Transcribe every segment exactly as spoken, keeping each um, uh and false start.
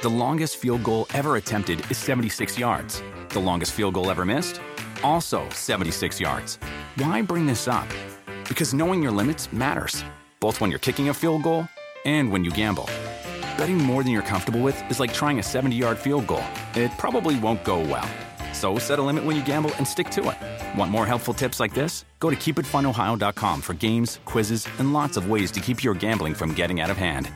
The longest field goal ever attempted is seventy-six yards. The longest field goal ever missed? Also seventy-six yards. Why bring this up? Because knowing your limits matters, both when you're kicking a field goal and when you gamble. Betting more than you're comfortable with is like trying a seventy-yard field goal. It probably won't go well. So set a limit when you gamble and stick to it. Want more helpful tips like this? Go to keep it fun ohio dot com for games, quizzes, and lots of ways to keep your gambling from getting out of hand.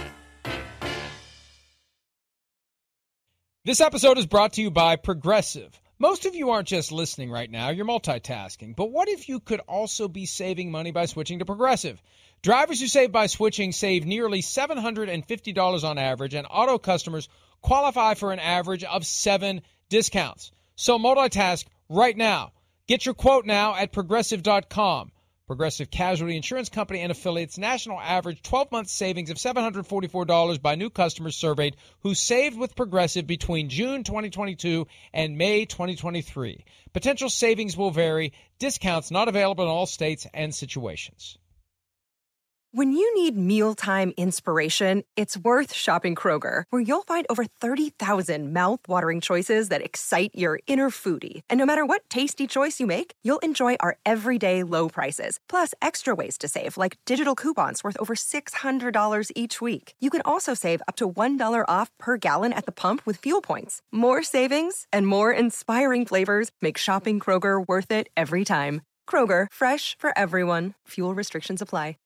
This episode is brought to you by Progressive. Most of you aren't just listening right now, you're multitasking. But what if you could also be saving money by switching to Progressive? Drivers who save by switching save nearly seven hundred fifty dollars on average, and auto customers qualify for an average of seven discounts. So multitask right now. Get your quote now at progressive dot com. Progressive Casualty Insurance Company and affiliates, national average twelve-month savings of seven hundred forty-four dollars by new customers surveyed who saved with Progressive between June twenty twenty-two and May twenty twenty-three. Potential savings will vary. Discounts not available in all states and situations. When you need mealtime inspiration, it's worth shopping Kroger, where you'll find over thirty thousand mouth-watering choices that excite your inner foodie. And no matter what tasty choice you make, you'll enjoy our everyday low prices, plus extra ways to save, like digital coupons worth over six hundred dollars each week. You can also save up to one dollar off per gallon at the pump with fuel points. More savings and more inspiring flavors make shopping Kroger worth it every time. Kroger, fresh for everyone. Fuel restrictions apply.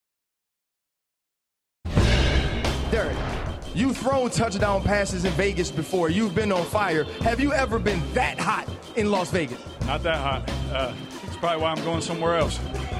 Derek, you've thrown touchdown passes in Vegas before. You've been on fire. Have you ever been that hot in Las Vegas? Not that hot. Uh, it's probably why I'm going somewhere else.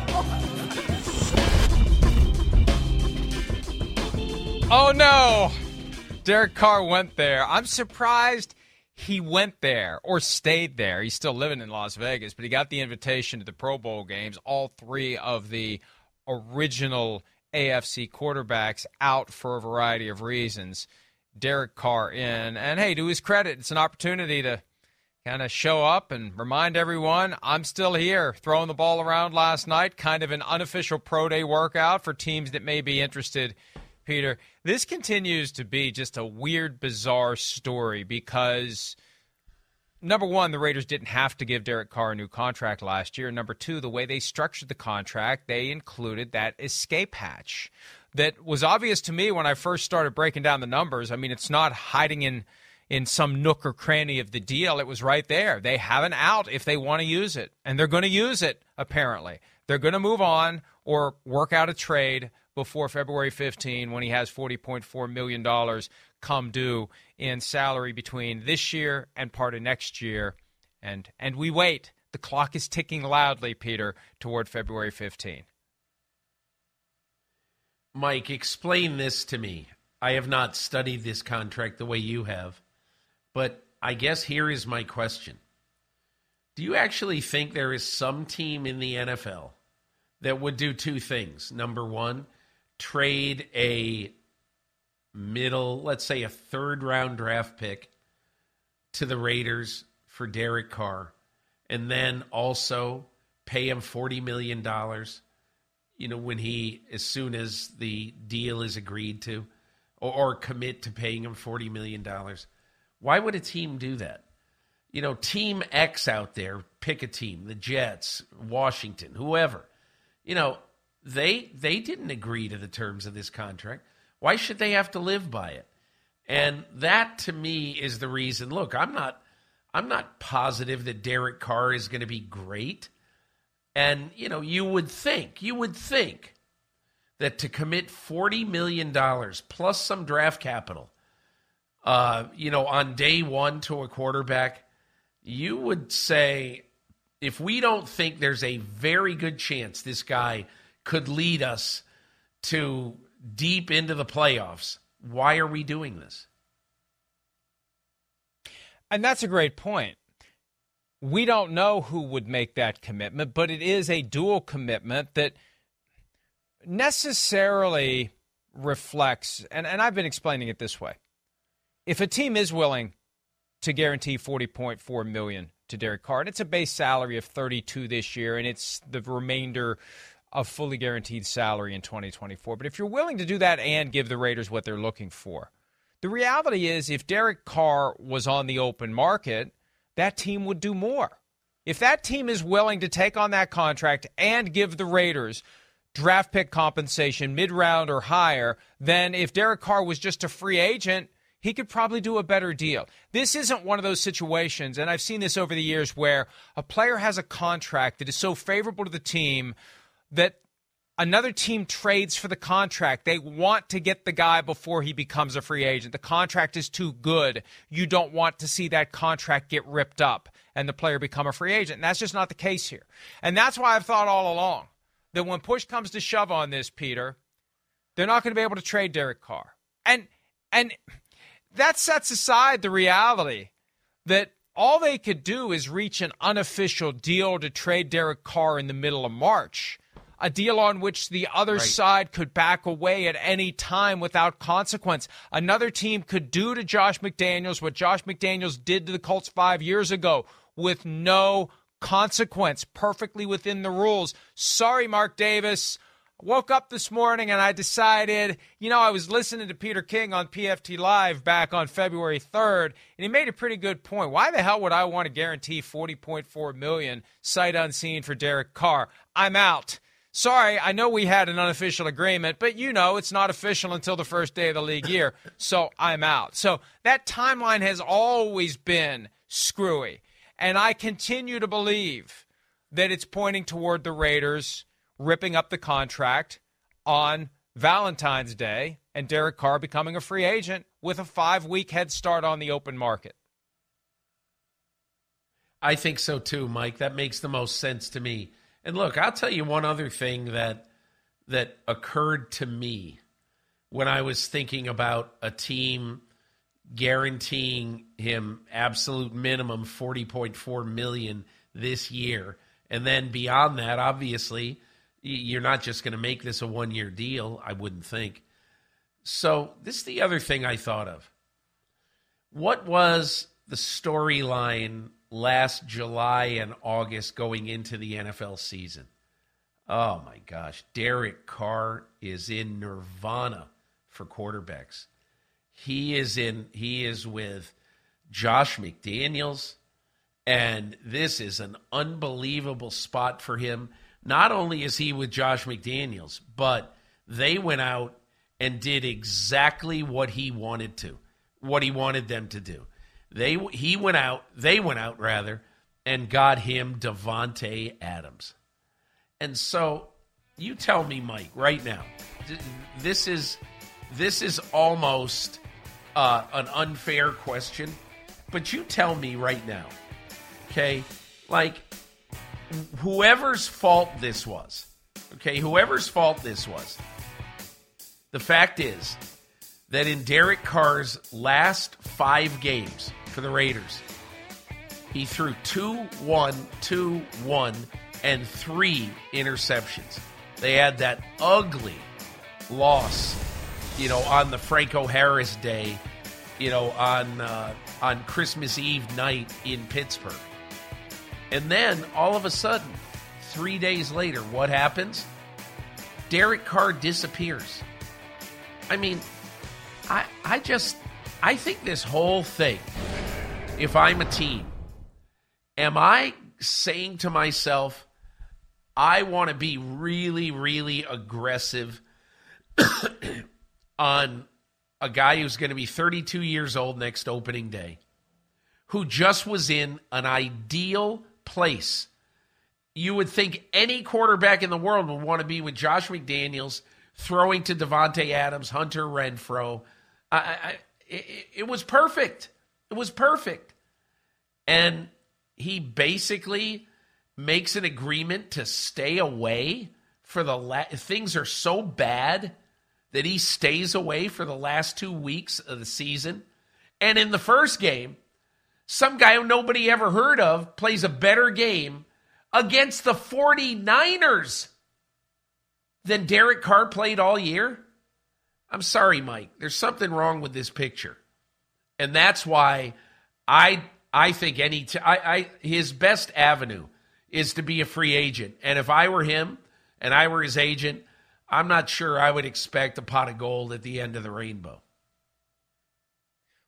Oh, no. Derek Carr went there. I'm surprised he went there or stayed there. He's still living in Las Vegas, but he got the invitation to the Pro Bowl games. All three of the original A F C quarterbacks out for a variety of reasons. Derek Carr in. And, hey, to his credit, it's an opportunity to kind of show up and remind everyone I'm still here, throwing the ball around last night, kind of an unofficial pro day workout for teams that may be interested. Peter, this continues to be just a weird, bizarre story because, number one, the Raiders didn't have to give Derek Carr a new contract last year. Number two, the way they structured the contract, they included that escape hatch that was obvious to me when I first started breaking down the numbers. I mean, it's not hiding in, in some nook or cranny of the deal. It was right there. They have an out if they want to use it, and they're going to use it, apparently. They're going to move on or work out a trade before February fifteenth when he has forty point four million dollars come due in salary between this year and part of next year. And and we wait. The clock is ticking loudly, Peter, toward February fifteenth. Mike, explain this to me. I have not studied this contract the way you have, but I guess here is my question. Do you actually think there is some team in the N F L that would do two things? Number one, trade a middle, let's say a third-round draft pick to the Raiders for Derek Carr, and then also pay him forty million dollars, you know, when he, as soon as the deal is agreed to, or, or commit to paying him forty million dollars. Why would a team do that? You know, Team X out there, pick a team, the Jets, Washington, whoever. You know, they they didn't agree to the terms of this contract. Why should they have to live by it? And that, to me, is the reason. Look, I'm not I'm not positive that Derek Carr is going to be great. And, you know, you would think, you would think that to commit forty million dollars plus some draft capital, uh, you know, on day one to a quarterback, you would say, if we don't think there's a very good chance this guy could lead us to deep into the playoffs, why are we doing this? And that's a great point. We don't know who would make that commitment, but it is a dual commitment that necessarily reflects, and, and I've been explaining it this way. If a team is willing to guarantee forty point four million dollars to Derek Carr, and it's a base salary of thirty-two this year, and it's the remainder of fully guaranteed salary in twenty twenty-four. But if you're willing to do that and give the Raiders what they're looking for, The reality is if Derek Carr was on the open market, that team would do more. If that team is willing to take on that contract and give the Raiders draft pick compensation mid-round or higher, then if Derek Carr was just a free agent, he could probably do a better deal. This isn't one of those situations, and I've seen this over the years, where a player has a contract that is so favorable to the team that another team trades for the contract. They want to get the guy before he becomes a free agent. The contract is too good. You don't want to see that contract get ripped up and the player become a free agent. And that's just not the case here. And that's why I've thought all along that when push comes to shove on this, Peter, they're not going to be able to trade Derek Carr. And and that sets aside the reality that all they could do is reach an unofficial deal to trade Derek Carr in the middle of March, a deal on which the other right. side could back away at any time without consequence. Another team could do to Josh McDaniels what Josh McDaniels did to the Colts five years ago with no consequence, perfectly within the rules. Sorry, Mark Davis. Woke up this morning and I decided, you know, I was listening to Peter King on P F T Live back on February third, and he made a pretty good point. Why the hell would I want to guarantee forty point four million dollars sight unseen for Derek Carr? I'm out. Sorry, I know we had an unofficial agreement, but you know it's not official until the first day of the league year, so I'm out. So that timeline has always been screwy, and I continue to believe that it's pointing toward the Raiders ripping up the contract on Valentine's Day and Derek Carr becoming a free agent with a five-week head start on the open market. I think so too, Mike. That makes the most sense to me. And look, I'll tell you one other thing that that occurred to me when I was thinking about a team guaranteeing him absolute minimum forty point four million dollars this year. And then beyond that, obviously, you're not just going to make this a one-year deal, I wouldn't think. So this is the other thing I thought of. What was the storyline last July and August going into the N F L season? Oh, my gosh. Derek Carr is in nirvana for quarterbacks. He is in. He is with Josh McDaniels, and this is an unbelievable spot for him. Not only is he with Josh McDaniels, but they went out and did exactly what he wanted to, what he wanted them to do. They he went out, they went out rather, and got him Davante Adams. And so, you tell me, Mike, right now, this is this is almost uh, an unfair question, but you tell me right now, okay, like, whoever's fault this was, okay, whoever's fault this was, the fact is that in Derek Carr's last five games for the Raiders, he threw two, one, two, one, and three interceptions. They had that ugly loss, you know, on the Franco Harris day, you know, on uh, on Christmas Eve night in Pittsburgh. And then, all of a sudden, three days later, what happens? Derek Carr disappears. I mean, I I just, I think this whole thing, if I'm a team, am I saying to myself, I want to be really, really aggressive on a guy who's going to be thirty-two years old next opening day, who just was in an ideal place. You would think any quarterback in the world would want to be with Josh McDaniels, throwing to Davante Adams, Hunter Renfrow. I, I, it, it was perfect. It was perfect. And he basically makes an agreement to stay away for the la- things are so bad that he stays away for the last two weeks of the season. And in the first game, some guy who nobody ever heard of plays a better game against the 49ers than Derek Carr played all year. I'm sorry, Mike. There's something wrong with this picture. And that's why I I think any t- I, I his best avenue is to be a free agent. And if I were him and I were his agent, I'm not sure I would expect a pot of gold at the end of the rainbow.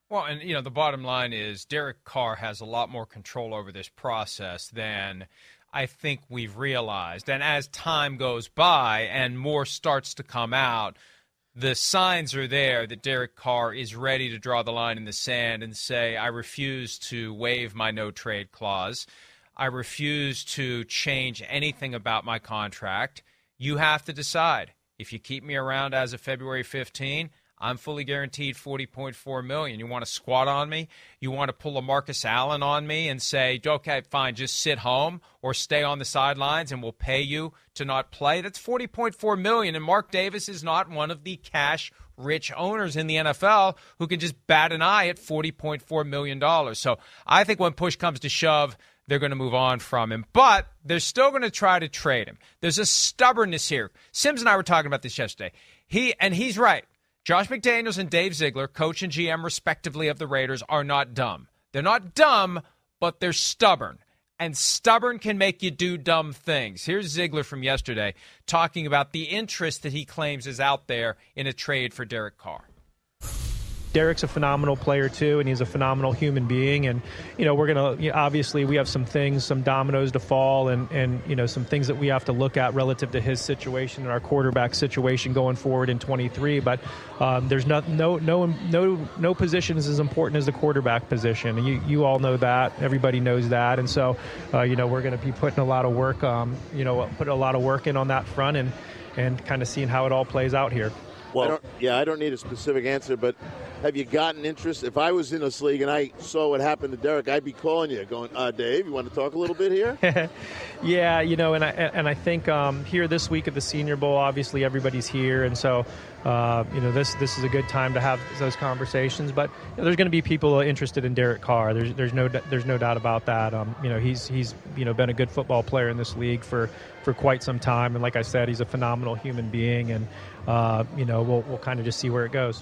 Well, and, you know, the bottom line is Derek Carr has a lot more control over this process than I think we've realized. And as time goes by and more starts to come out, the signs are there that Derek Carr is ready to draw the line in the sand and say, I refuse to waive my no-trade clause. I refuse to change anything about my contract. You have to decide. If you keep me around as of February fifteenth, I'm fully guaranteed forty point four million dollars. You want to squat on me? You want to pull a Marcus Allen on me and say, okay, fine, just sit home or stay on the sidelines and we'll pay you to not play? That's forty point four million dollars, and Mark Davis is not one of the cash-rich owners in the N F L who can just bat an eye at forty point four million dollars. So I think when push comes to shove, they're going to move on from him. But they're still going to try to trade him. There's a stubbornness here. Sims and I were talking about this yesterday. He and he's right. Josh McDaniels and Dave Ziegler, coach and G M respectively of the Raiders, are not dumb. They're not dumb, but they're stubborn. And stubborn can make you do dumb things. Here's Ziegler from yesterday talking about the interest that he claims is out there in a trade for Derek Carr. Derek's a phenomenal player, too, and he's a phenomenal human being. And, you know, we're going to, you know, obviously, we have some things, some dominoes to fall and, and, you know, some things that we have to look at relative to his situation and our quarterback situation going forward in twenty-three. But um, there's no, no, no, no, no position is as important as the quarterback position. And you, you all know that. Everybody knows that. And so, uh, you know, we're going to be putting a lot of work, um, you know, putting a lot of work in on that front and, and kind of seeing how it all plays out here. Well, I don't, yeah, I don't need a specific answer, but have you gotten interest? If I was in this league and I saw what happened to Derek, I'd be calling you, going, uh, Dave, you want to talk a little bit here? Yeah, you know, and I and I think um, here this week at the Senior Bowl, obviously everybody's here, and so uh, you know this this is a good time to have those conversations. But you know, there's going to be people interested in Derek Carr. There's there's no there's no doubt about that. Um, you know, he's he's you know been a good football player in this league for, for quite some time, and like I said, he's a phenomenal human being, and uh, you know we'll we'll kind of just see where it goes.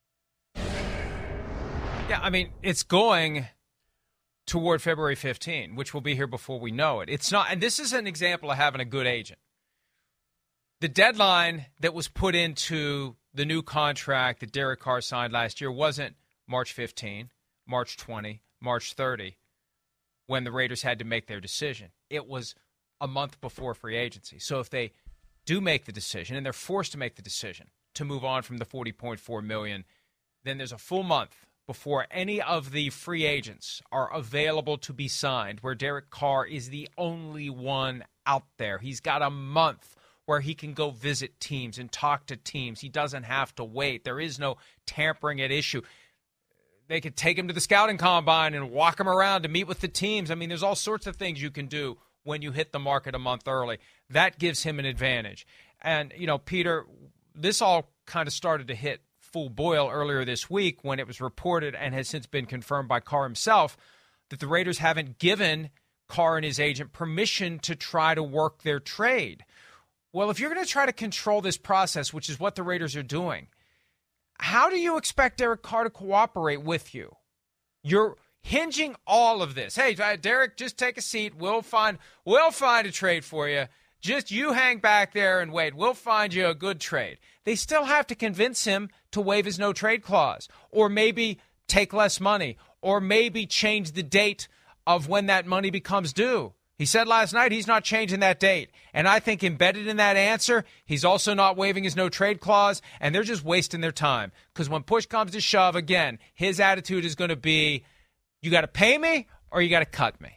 Yeah, I mean, it's going toward February fifteenth, which will be here before we know it. It's not, and this is an example of having a good agent. The deadline that was put into the new contract that Derek Carr signed last year wasn't March fifteenth, March twentieth, March thirtieth, when the Raiders had to make their decision. It was a month before free agency. So if they do make the decision, and they're forced to make the decision to move on from the forty point four million dollars, then there's a full month before any of the free agents are available to be signed, where Derek Carr is the only one out there. He's got a month where he can go visit teams and talk to teams. He doesn't have to wait. There is no tampering at issue. They could take him to the scouting combine and walk him around to meet with the teams. I mean, there's all sorts of things you can do when you hit the market a month early. That gives him an advantage. And, you know, Peter, this all kind of started to hit full boil earlier this week when it was reported and has since been confirmed by Carr himself that the Raiders haven't given Carr and his agent permission to try to work their trade. Well, if you're going to try to control this process, which is what the Raiders are doing, how do you expect Derek Carr to cooperate with you? You're hinging all of this. Hey, Derek, just take a seat. We'll find we'll find a trade for you. Just you hang back there and wait. We'll find you a good trade. They still have to convince him to waive his no-trade clause, or maybe take less money, or maybe change the date of when that money becomes due. He said last night he's not changing that date. And I think embedded in that answer, he's also not waiving his no-trade clause, and they're just wasting their time. Because when push comes to shove, again, his attitude is going to be, you got to pay me or you got to cut me.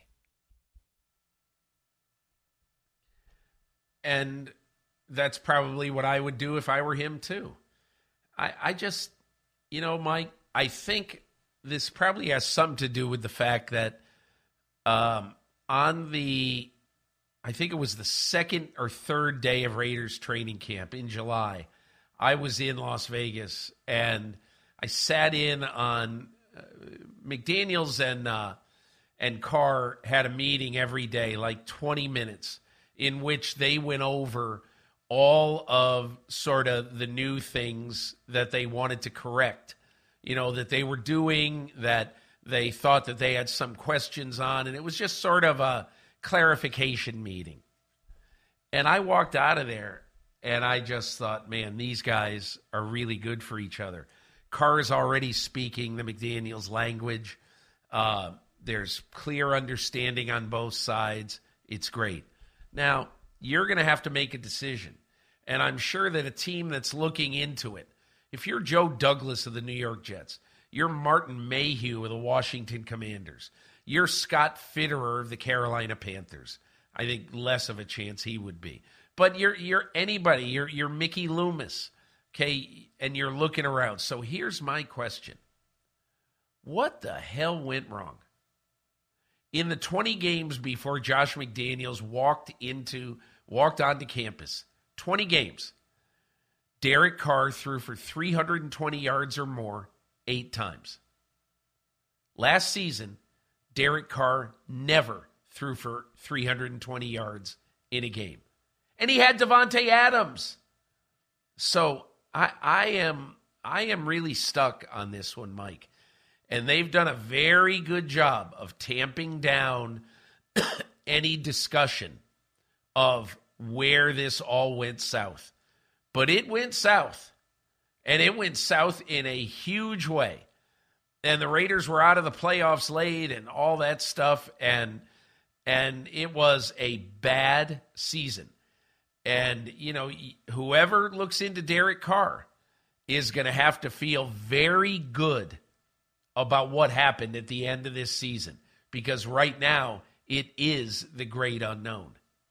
And that's probably what I would do if I were him too. I, I just, you know, Mike, I think this probably has something to do with the fact that um, on the, I think it was the second or third day of Raiders training camp in July, I was in Las Vegas and I sat in on uh, McDaniels and uh, and Carr had a meeting every day, like twenty minutes, in which they went over all of sort of the new things that they wanted to correct, you know, that they were doing, that they thought that they had some questions on, and it was just sort of a clarification meeting. And I walked out of there, and I just thought, man, these guys are really good for each other. Carr is already speaking the McDaniels language. Uh, there's clear understanding on both sides. It's great. Now, you're going to have to make a decision. And I'm sure that a team that's looking into it, if you're Joe Douglas of the New York Jets, you're Martin Mayhew of the Washington Commanders, you're Scott Fitterer of the Carolina Panthers. I think less of a chance he would be. But you're you're anybody. You're you're Mickey Loomis, okay, and you're looking around. So here's my question. What the hell went wrong? In the twenty games before Josh McDaniels walked into walked onto campus, twenty games, Derek Carr threw for three hundred twenty yards or more eight times. Last season, Derek Carr never threw for three hundred twenty yards in a game. And he had Devontae Adams. So I, I am I am really stuck on this one, Mike. And they've done a very good job of tamping down any discussion of where this all went south. But it went south. And it went south in a huge way. And the Raiders were out of the playoffs late and all that stuff. And and it was a bad season. And, you know, whoever looks into Derek Carr is going to have to feel very good about what happened at the end of this season. Because right now, it is the great unknown.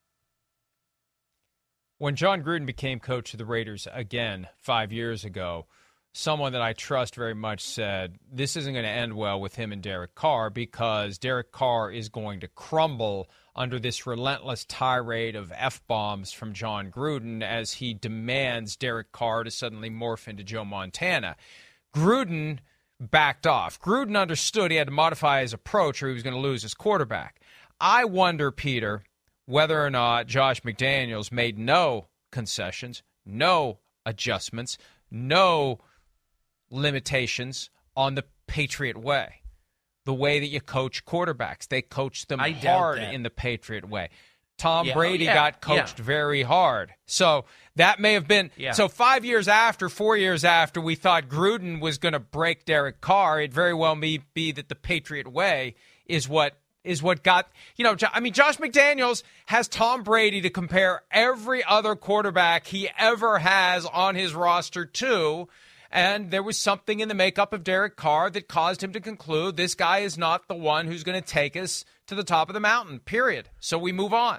When John Gruden became coach of the Raiders again five years ago, someone that I trust very much said, this isn't going to end well with him and Derek Carr because Derek Carr is going to crumble under this relentless tirade of F-bombs from John Gruden as he demands Derek Carr to suddenly morph into Joe Montana. Gruden backed off. Gruden understood he had to modify his approach or he was going to lose his quarterback. I wonder, Peter, whether or not Josh McDaniels made no concessions, no adjustments, no limitations on the Patriot way, the way that you coach quarterbacks. They coach them I doubt hard that. in the Patriot way. Tom Yeah, Brady oh, yeah, got coached yeah. very hard. So that may have been Yeah. so five years after, four years after, we thought Gruden was going to break Derek Carr. It very well may be that the Patriot way is what is what got, you know, I mean, Josh McDaniels has Tom Brady to compare every other quarterback he ever has on his roster to. And there was something in the makeup of Derek Carr that caused him to conclude this guy is not the one who's going to take us to the top of the mountain, period. So we move on.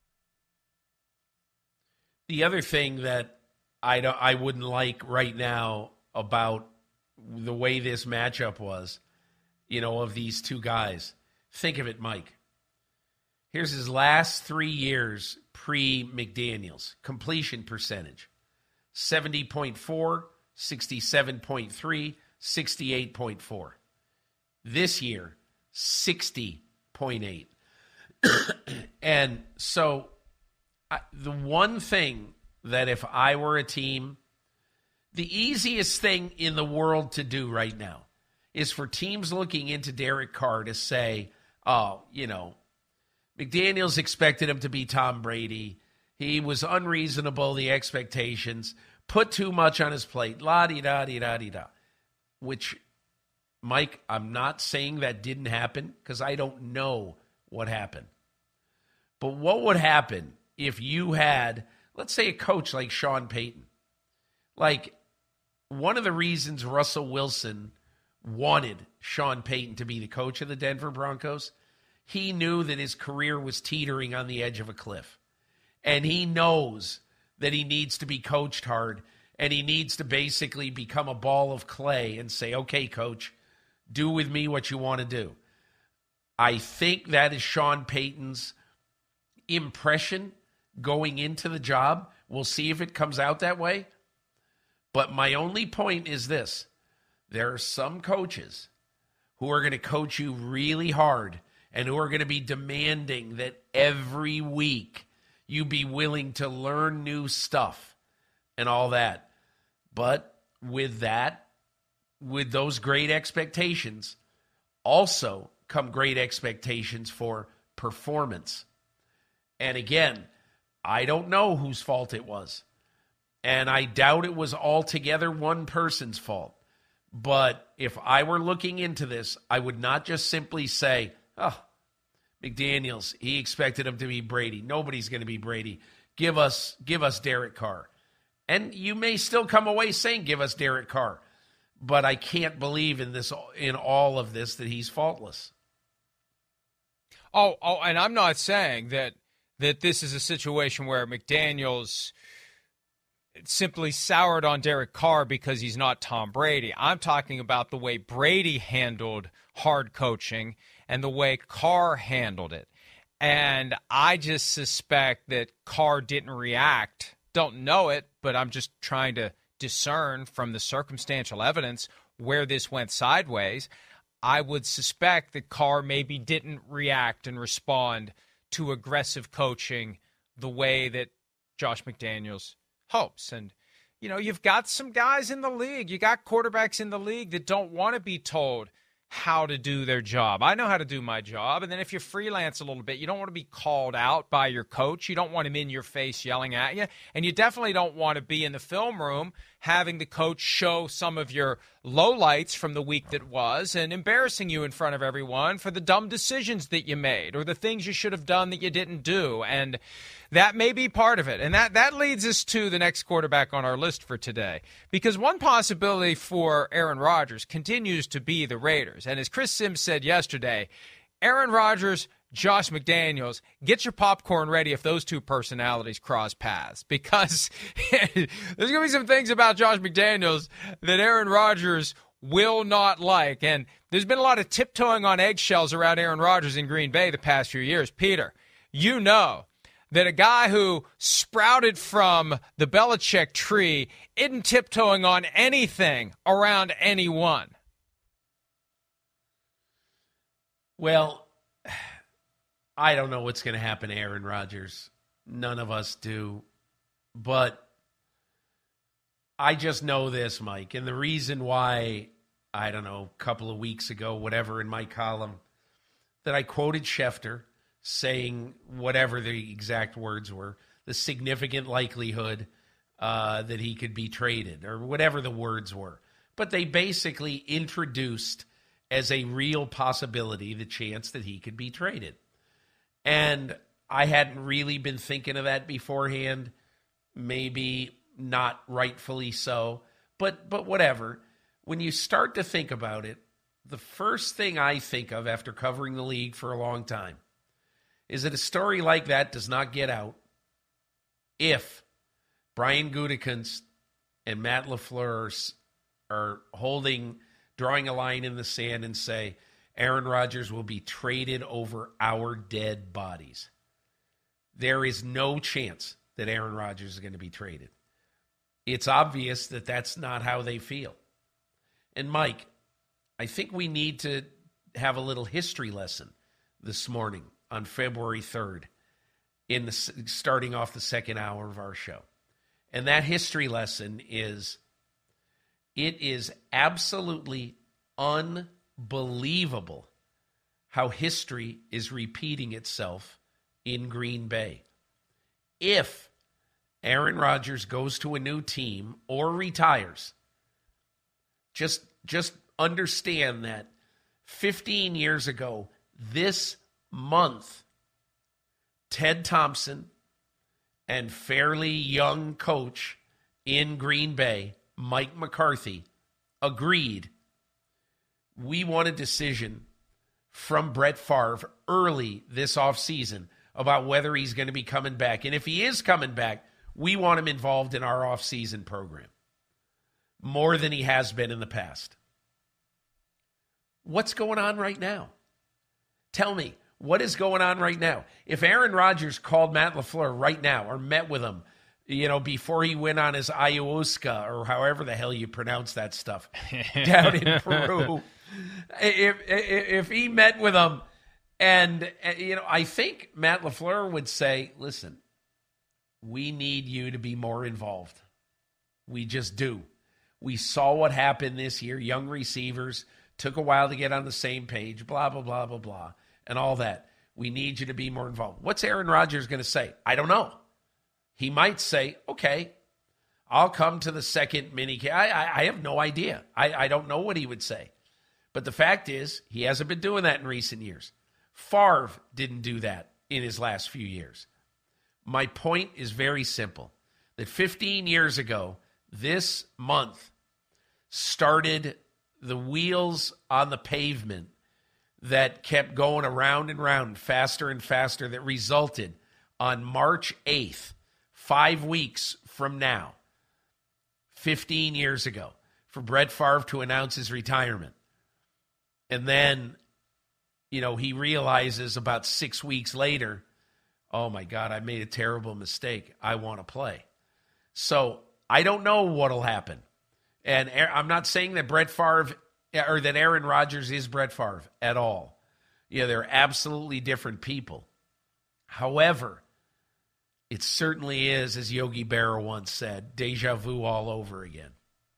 The other thing that I, don't, I wouldn't like right now about the way this matchup was, you know, of these two guys. Think of it, Mike. Here's his last three years pre-McDaniels. Completion percentage, seventy point four, sixty-seven point three, sixty-eight point four. This year, sixty point eight. And so I, the one thing that if I were a team, the easiest thing in the world to do right now is for teams looking into Derek Carr to say, oh, you know, McDaniels expected him to be Tom Brady. He was unreasonable, the expectations. Put too much on his plate. La-di-da-di-da-di-da. Which, Mike, I'm not saying that didn't happen because I don't know what happened. But what would happen if you had, let's say, a coach like Sean Payton? Like, one of the reasons Russell Wilson wanted Sean Payton to be the coach of the Denver Broncos, he knew that his career was teetering on the edge of a cliff. And he knows that he needs to be coached hard, and he needs to basically become a ball of clay and say, okay, coach, do with me what you want to do. I think that is Sean Payton's impression going into the job. We'll see if it comes out that way. But my only point is this. There are some coaches who are going to coach you really hard and who are going to be demanding that every week you be willing to learn new stuff and all that. But with that, with those great expectations, also come great expectations for performance. And again, I don't know whose fault it was. And I doubt it was altogether one person's fault. But if I were looking into this, I would not just simply say, oh, McDaniels, he expected him to be Brady. Nobody's going to be Brady. Give us, give us Derek Carr. And you may still come away saying, give us Derek Carr. But I can't believe in this, in all of this, that he's faultless. Oh, oh, and I'm not saying that that this is a situation where McDaniels simply soured on Derek Carr because he's not Tom Brady. I'm talking about the way Brady handled hard coaching and the way Carr handled it. And I just suspect that Carr didn't react. Don't know it, but I'm just trying to discern from the circumstantial evidence where this went sideways. I would suspect that Carr maybe didn't react and respond to aggressive coaching the way that Josh McDaniels hopes. And, you know, you've got some guys in the league. You got quarterbacks in the league that don't want to be told how to do their job. I know how to do my job. And then if you freelance a little bit, you don't want to be called out by your coach. You don't want him in your face yelling at you. And you definitely don't want to be in the film room having the coach show some of your lowlights from the week that was and embarrassing you in front of everyone for the dumb decisions that you made or the things you should have done that you didn't do. And that may be part of it. And that, that leads us to the next quarterback on our list for today. Because one possibility for Aaron Rodgers continues to be the Raiders. And as Chris Sims said yesterday, Aaron Rodgers, Josh McDaniels, get your popcorn ready if those two personalities cross paths. Because there's going to be some things about Josh McDaniels that Aaron Rodgers will not like. And there's been a lot of tiptoeing on eggshells around Aaron Rodgers in Green Bay the past few years. Peter, you know that a guy who sprouted from the Belichick tree isn't tiptoeing on anything around anyone. Well, I don't know what's going to happen to Aaron Rodgers. None of us do. But I just know this, Mike. And the reason why, I don't know, a couple of weeks ago, whatever, in my column, that I quoted Schefter saying whatever the exact words were, the significant likelihood uh, that he could be traded, or whatever the words were. But they basically introduced as a real possibility the chance that he could be traded. And I hadn't really been thinking of that beforehand, maybe not rightfully so, but but whatever. When you start to think about it, the first thing I think of after covering the league for a long time is that a story like that does not get out if Brian Gutekunst and Matt LaFleur are holding, drawing a line in the sand and say, Aaron Rodgers will be traded over our dead bodies. There is no chance that Aaron Rodgers is going to be traded. It's obvious that that's not how they feel. And Mike, I think we need to have a little history lesson this morning on February third, in the starting off the second hour of our show. And that history lesson is, it is absolutely unbelievable how history is repeating itself in Green Bay. If Aaron Rodgers goes to a new team or retires, just, just understand that fifteen years ago, this month, Ted Thompson and fairly young coach in Green Bay, Mike McCarthy, agreed we want a decision from Brett Favre early this offseason about whether he's going to be coming back. And if he is coming back, we want him involved in our offseason program more than he has been in the past. What's going on right now? Tell me, what is going on right now? If Aaron Rodgers called Matt LaFleur right now or met with him, you know, before he went on his ayahuasca or however the hell you pronounce that stuff down in Peru, if, if if he met with him and, you know, I think Matt LaFleur would say, listen, we need you to be more involved. We just do. We saw what happened this year. Young receivers took a while to get on the same page, blah, blah, blah, blah, blah, and all that. We need you to be more involved. What's Aaron Rodgers going to say? I don't know. He might say, okay, I'll come to the second mini camp. I, I, I have no idea. I, I don't know what he would say. But the fact is, he hasn't been doing that in recent years. Favre didn't do that in his last few years. My point is very simple. That fifteen years ago, this month started the wheels on the pavement that kept going around and around faster and faster, that resulted on March eighth, five weeks from now, fifteen years ago, for Brett Favre to announce his retirement. And then, you know, he realizes about six weeks later, oh my God, I made a terrible mistake. I want to play. So I don't know what'll happen. And I'm not saying that Brett Favre or that Aaron Rodgers is Brett Favre at all. Yeah, they're absolutely different people. However, it certainly is, as Yogi Berra once said, deja vu all over again.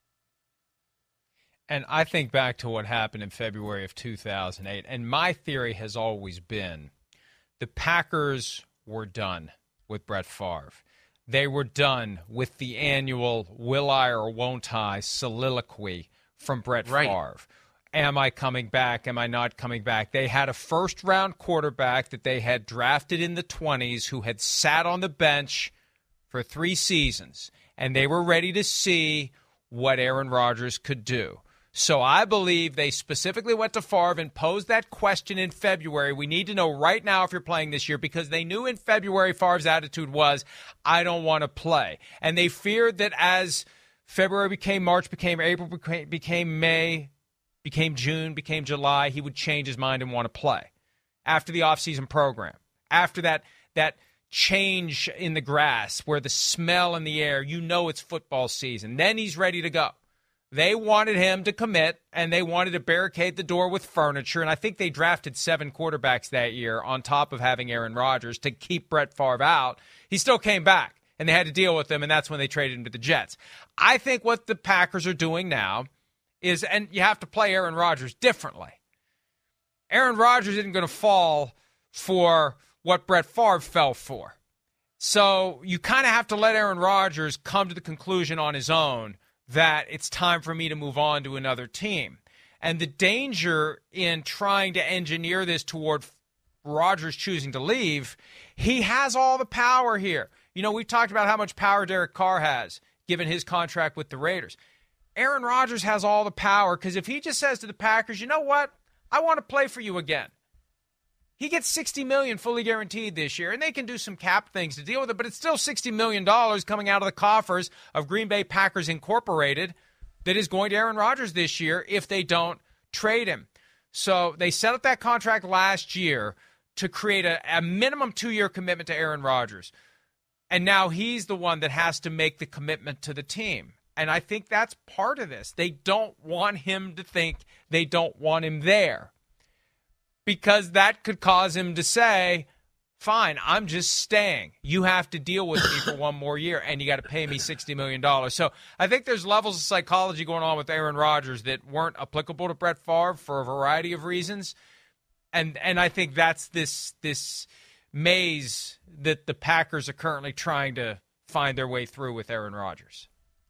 And I think back to what happened in February of two thousand eight, and my theory has always been the Packers were done with Brett Favre. They were done with the annual will I or won't I soliloquy from Brett right. Favre. Am I coming back? Am I not coming back? They had a first-round quarterback that they had drafted in the twenties who had sat on the bench for three seasons, and they were ready to see what Aaron Rodgers could do. So I believe they specifically went to Favre and posed that question in February. We need to know right now if you're playing this year, because they knew in February Favre's attitude was, I don't want to play. And they feared that as February became March, became April, became, became May, became June, became July, he would change his mind and want to play after the offseason program, after that that change in the grass where the smell in the air, you know it's football season. Then he's ready to go. They wanted him to commit, and they wanted to barricade the door with furniture, and I think they drafted seven quarterbacks that year on top of having Aaron Rodgers to keep Brett Favre out. He still came back, and they had to deal with him, and that's when they traded him to the Jets. I think what the Packers are doing now is, and you have to play Aaron Rodgers differently. Aaron Rodgers isn't going to fall for what Brett Favre fell for. So you kind of have to let Aaron Rodgers come to the conclusion on his own that it's time for me to move on to another team. And the danger in trying to engineer this toward Rodgers choosing to leave, he has all the power here. You know, we've talked about how much power Derek Carr has, given his contract with the Raiders. Aaron Rodgers has all the power, because if he just says to the Packers, you know what, I want to play for you again. He gets sixty million dollars fully guaranteed this year, and they can do some cap things to deal with it, but it's still sixty million dollars coming out of the coffers of Green Bay Packers Incorporated that is going to Aaron Rodgers this year if they don't trade him. So they set up that contract last year to create a, a minimum two-year commitment to Aaron Rodgers. And now he's the one that has to make the commitment to the team. And I think that's part of this. They don't want him to think they don't want him there, because that could cause him to say, fine, I'm just staying. You have to deal with me for one more year, and you got to pay me sixty million dollars. So I think there's levels of psychology going on with Aaron Rodgers that weren't applicable to Brett Favre for a variety of reasons. And and I think that's this this maze that the Packers are currently trying to find their way through with Aaron Rodgers.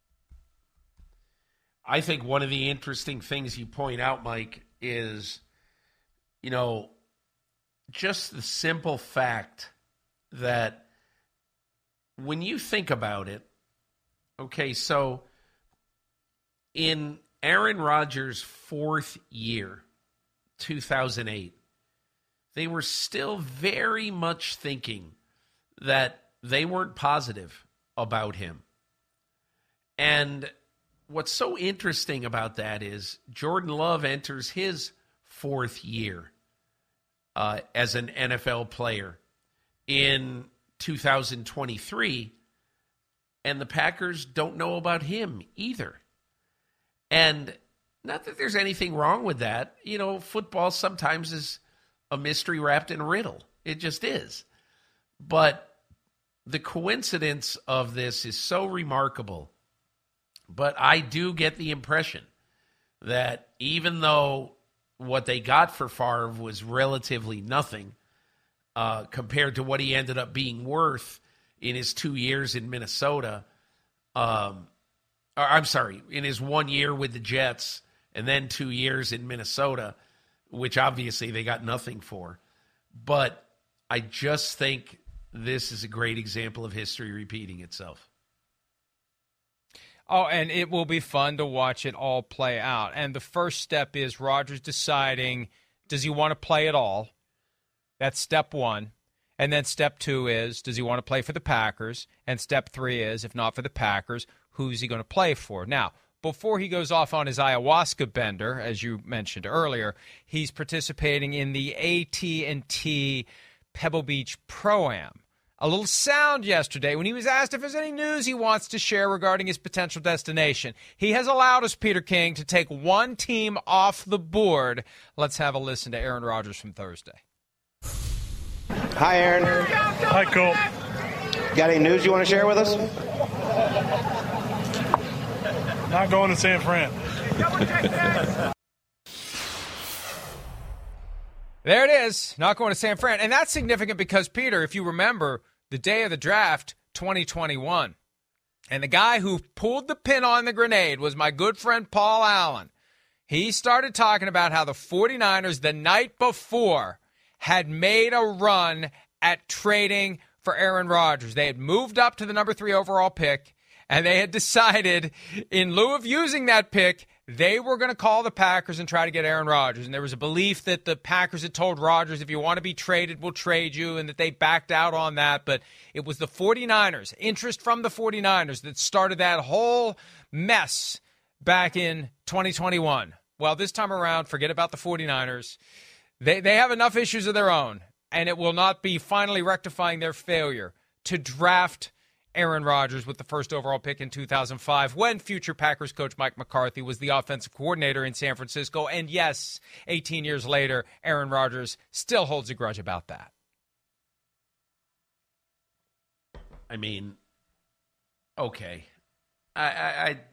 I think one of the interesting things you point out, Mike, is, you know, just the simple fact that when you think about it, okay, so in Aaron Rodgers' fourth year, two thousand eight, they were still very much thinking that they weren't positive about him. And what's so interesting about that is Jordan Love enters his fourth year uh, as an N F L player in two thousand twenty-three, and the Packers don't know about him either. And not that there's anything wrong with that. You know, football sometimes is a mystery wrapped in a riddle. It just is. But the coincidence of this is so remarkable. But I do get the impression that even though what they got for Favre was relatively nothing uh, compared to what he ended up being worth in his two years in Minnesota, um, or I'm sorry, in his one year with the Jets and then two years in Minnesota, which obviously they got nothing for. But I just think this is a great example of history repeating itself. Oh, and it will be fun to watch it all play out. And the first step is Rodgers deciding, does he want to play at all? That's step one. And then step two is, does he want to play for the Packers? And step three is, if not for the Packers, who's he going to play for? Now, before he goes off on his ayahuasca bender, as you mentioned earlier, he's participating in the A T and T Pebble Beach Pro-Am. A little sound yesterday when he was asked if there's any news he wants to share regarding his potential destination. He has allowed us, Peter King, to take one team off the board. Let's have a listen to Aaron Rodgers from Thursday. Hi, Aaron. Hi, Cole. Got any news you want to share with us? Not going to San Fran. There it is, not going to San Fran. And that's significant because, Peter, if you remember, the day of the draft, twenty twenty-one, and the guy who pulled the pin on the grenade was my good friend Paul Allen. He started talking about how the 49ers the night before had made a run at trading for Aaron Rodgers. They had moved up to the number three overall pick, and they had decided, in lieu of using that pick, they were going to call the Packers and try to get Aaron Rodgers. And there was a belief that the Packers had told Rodgers, if you want to be traded, we'll trade you, and that they backed out on that. But it was the 49ers, interest from the 49ers, that started that whole mess back in twenty twenty-one. Well, this time around, forget about the 49ers. They, they have enough issues of their own, and it will not be finally rectifying their failure to draft Aaron Rodgers with the first overall pick in two thousand five, when future Packers coach Mike McCarthy was the offensive coordinator in San Francisco. And yes, eighteen years later, Aaron Rodgers still holds a grudge about that. I mean, okay. I, I, I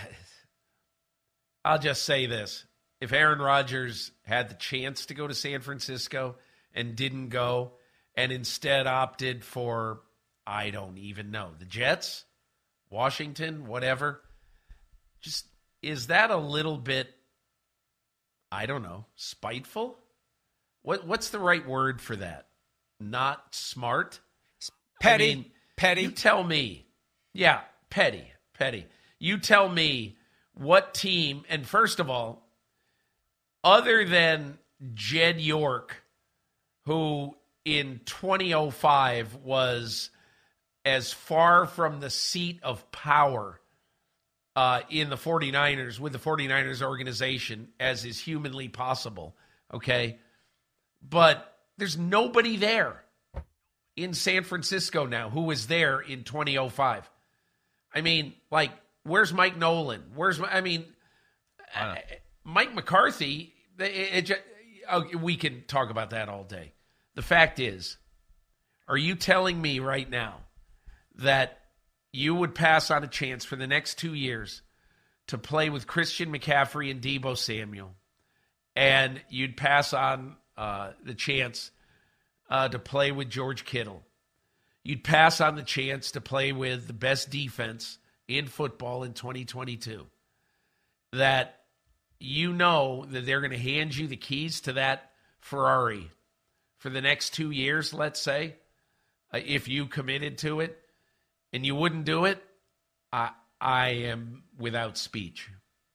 I'll just say this. If Aaron Rodgers had the chance to go to San Francisco and didn't go, and instead opted for, I don't even know, the Jets, Washington, whatever. Just, is that a little bit, I don't know, spiteful? What What's the right word for that? Not smart? Petty. I mean, petty. You tell me. Yeah, petty, petty. You tell me what team, and first of all, other than Jed York, who in twenty oh five was as far from the seat of power uh, in the 49ers, with the 49ers organization, as is humanly possible, okay? But there's nobody there in San Francisco now who was there in twenty oh five. I mean, like, where's Mike Nolan? Where's, I mean, uh, Mike McCarthy, it, it, it, we can talk about that all day. The fact is, are you telling me right now that you would pass on a chance for the next two years to play with Christian McCaffrey and Deebo Samuel, and you'd pass on uh, the chance uh, to play with George Kittle? You'd pass on the chance to play with the best defense in football in twenty twenty-two. That you know that they're going to hand you the keys to that Ferrari for the next two years, let's say, uh, if you committed to it, and you wouldn't do it, I I am without speech.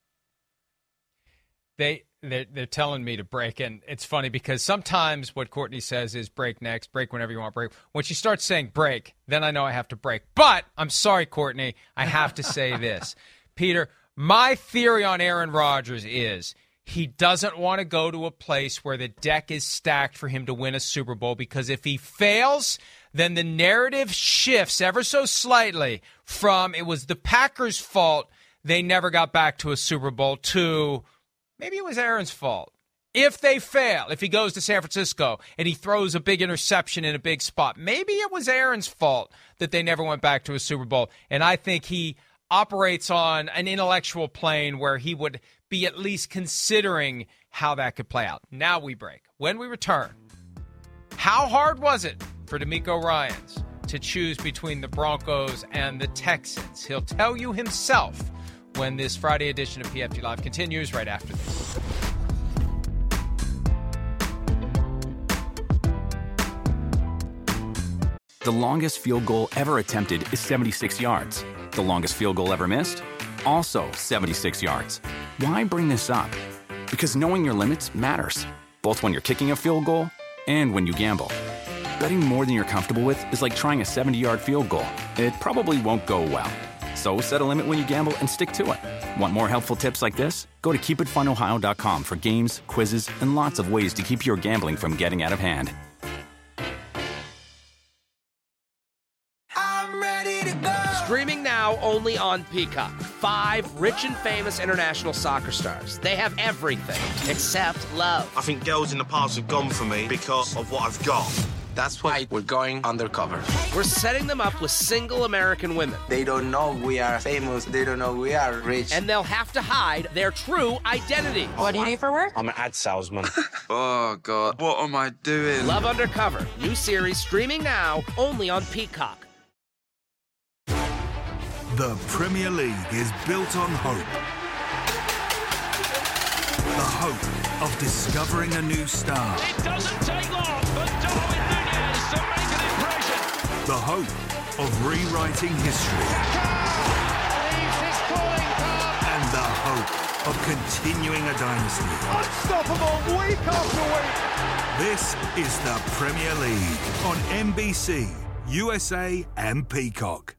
They they're, they're telling me to break, and it's funny because sometimes what Courtney says is break next, break whenever you want, break. When she starts saying break, then I know I have to break. But I'm sorry, Courtney, I have to say this, Peter. My theory on Aaron Rodgers is he doesn't want to go to a place where the deck is stacked for him to win a Super Bowl, because if he fails, then the narrative shifts ever so slightly from it was the Packers' fault they never got back to a Super Bowl to maybe it was Aaron's fault. If they fail, if he goes to San Francisco and he throws a big interception in a big spot, maybe it was Aaron's fault that they never went back to a Super Bowl. And I think he operates on an intellectual plane where he would be at least considering how that could play out. Now we break. When we return, how hard was it for DeMeco Ryans to choose between the Broncos and the Texans? He'll tell you himself when this Friday edition of P F T Live continues right after this. The longest field goal ever attempted is seventy-six yards. The longest field goal ever missed? Also seventy-six yards. Why bring this up? Because knowing your limits matters, both when you're kicking a field goal and when you gamble. Betting more than you're comfortable with is like trying a seventy-yard field goal. It probably won't go well. So set a limit when you gamble and stick to it. Want more helpful tips like this? Go to keep it fun ohio dot com for games, quizzes, and lots of ways to keep your gambling from getting out of hand. Streaming now only on Peacock. Five rich and famous international soccer stars. They have everything except love. I think girls in the past have gone for me because of what I've got. That's why we're going undercover. We're setting them up with single American women. They don't know we are famous. They don't know we are rich. And they'll have to hide their true identity. What do you need for work? I'm an ad salesman. Oh, God. What am I doing? Love Undercover. New series streaming now only on Peacock. The Premier League is built on hope. The hope of discovering a new star. It doesn't take long for Darwin Núñez to make an impression. The hope of rewriting history. And the hope of continuing a dynasty. Unstoppable week after week. This is the Premier League on N B C, U S A and Peacock.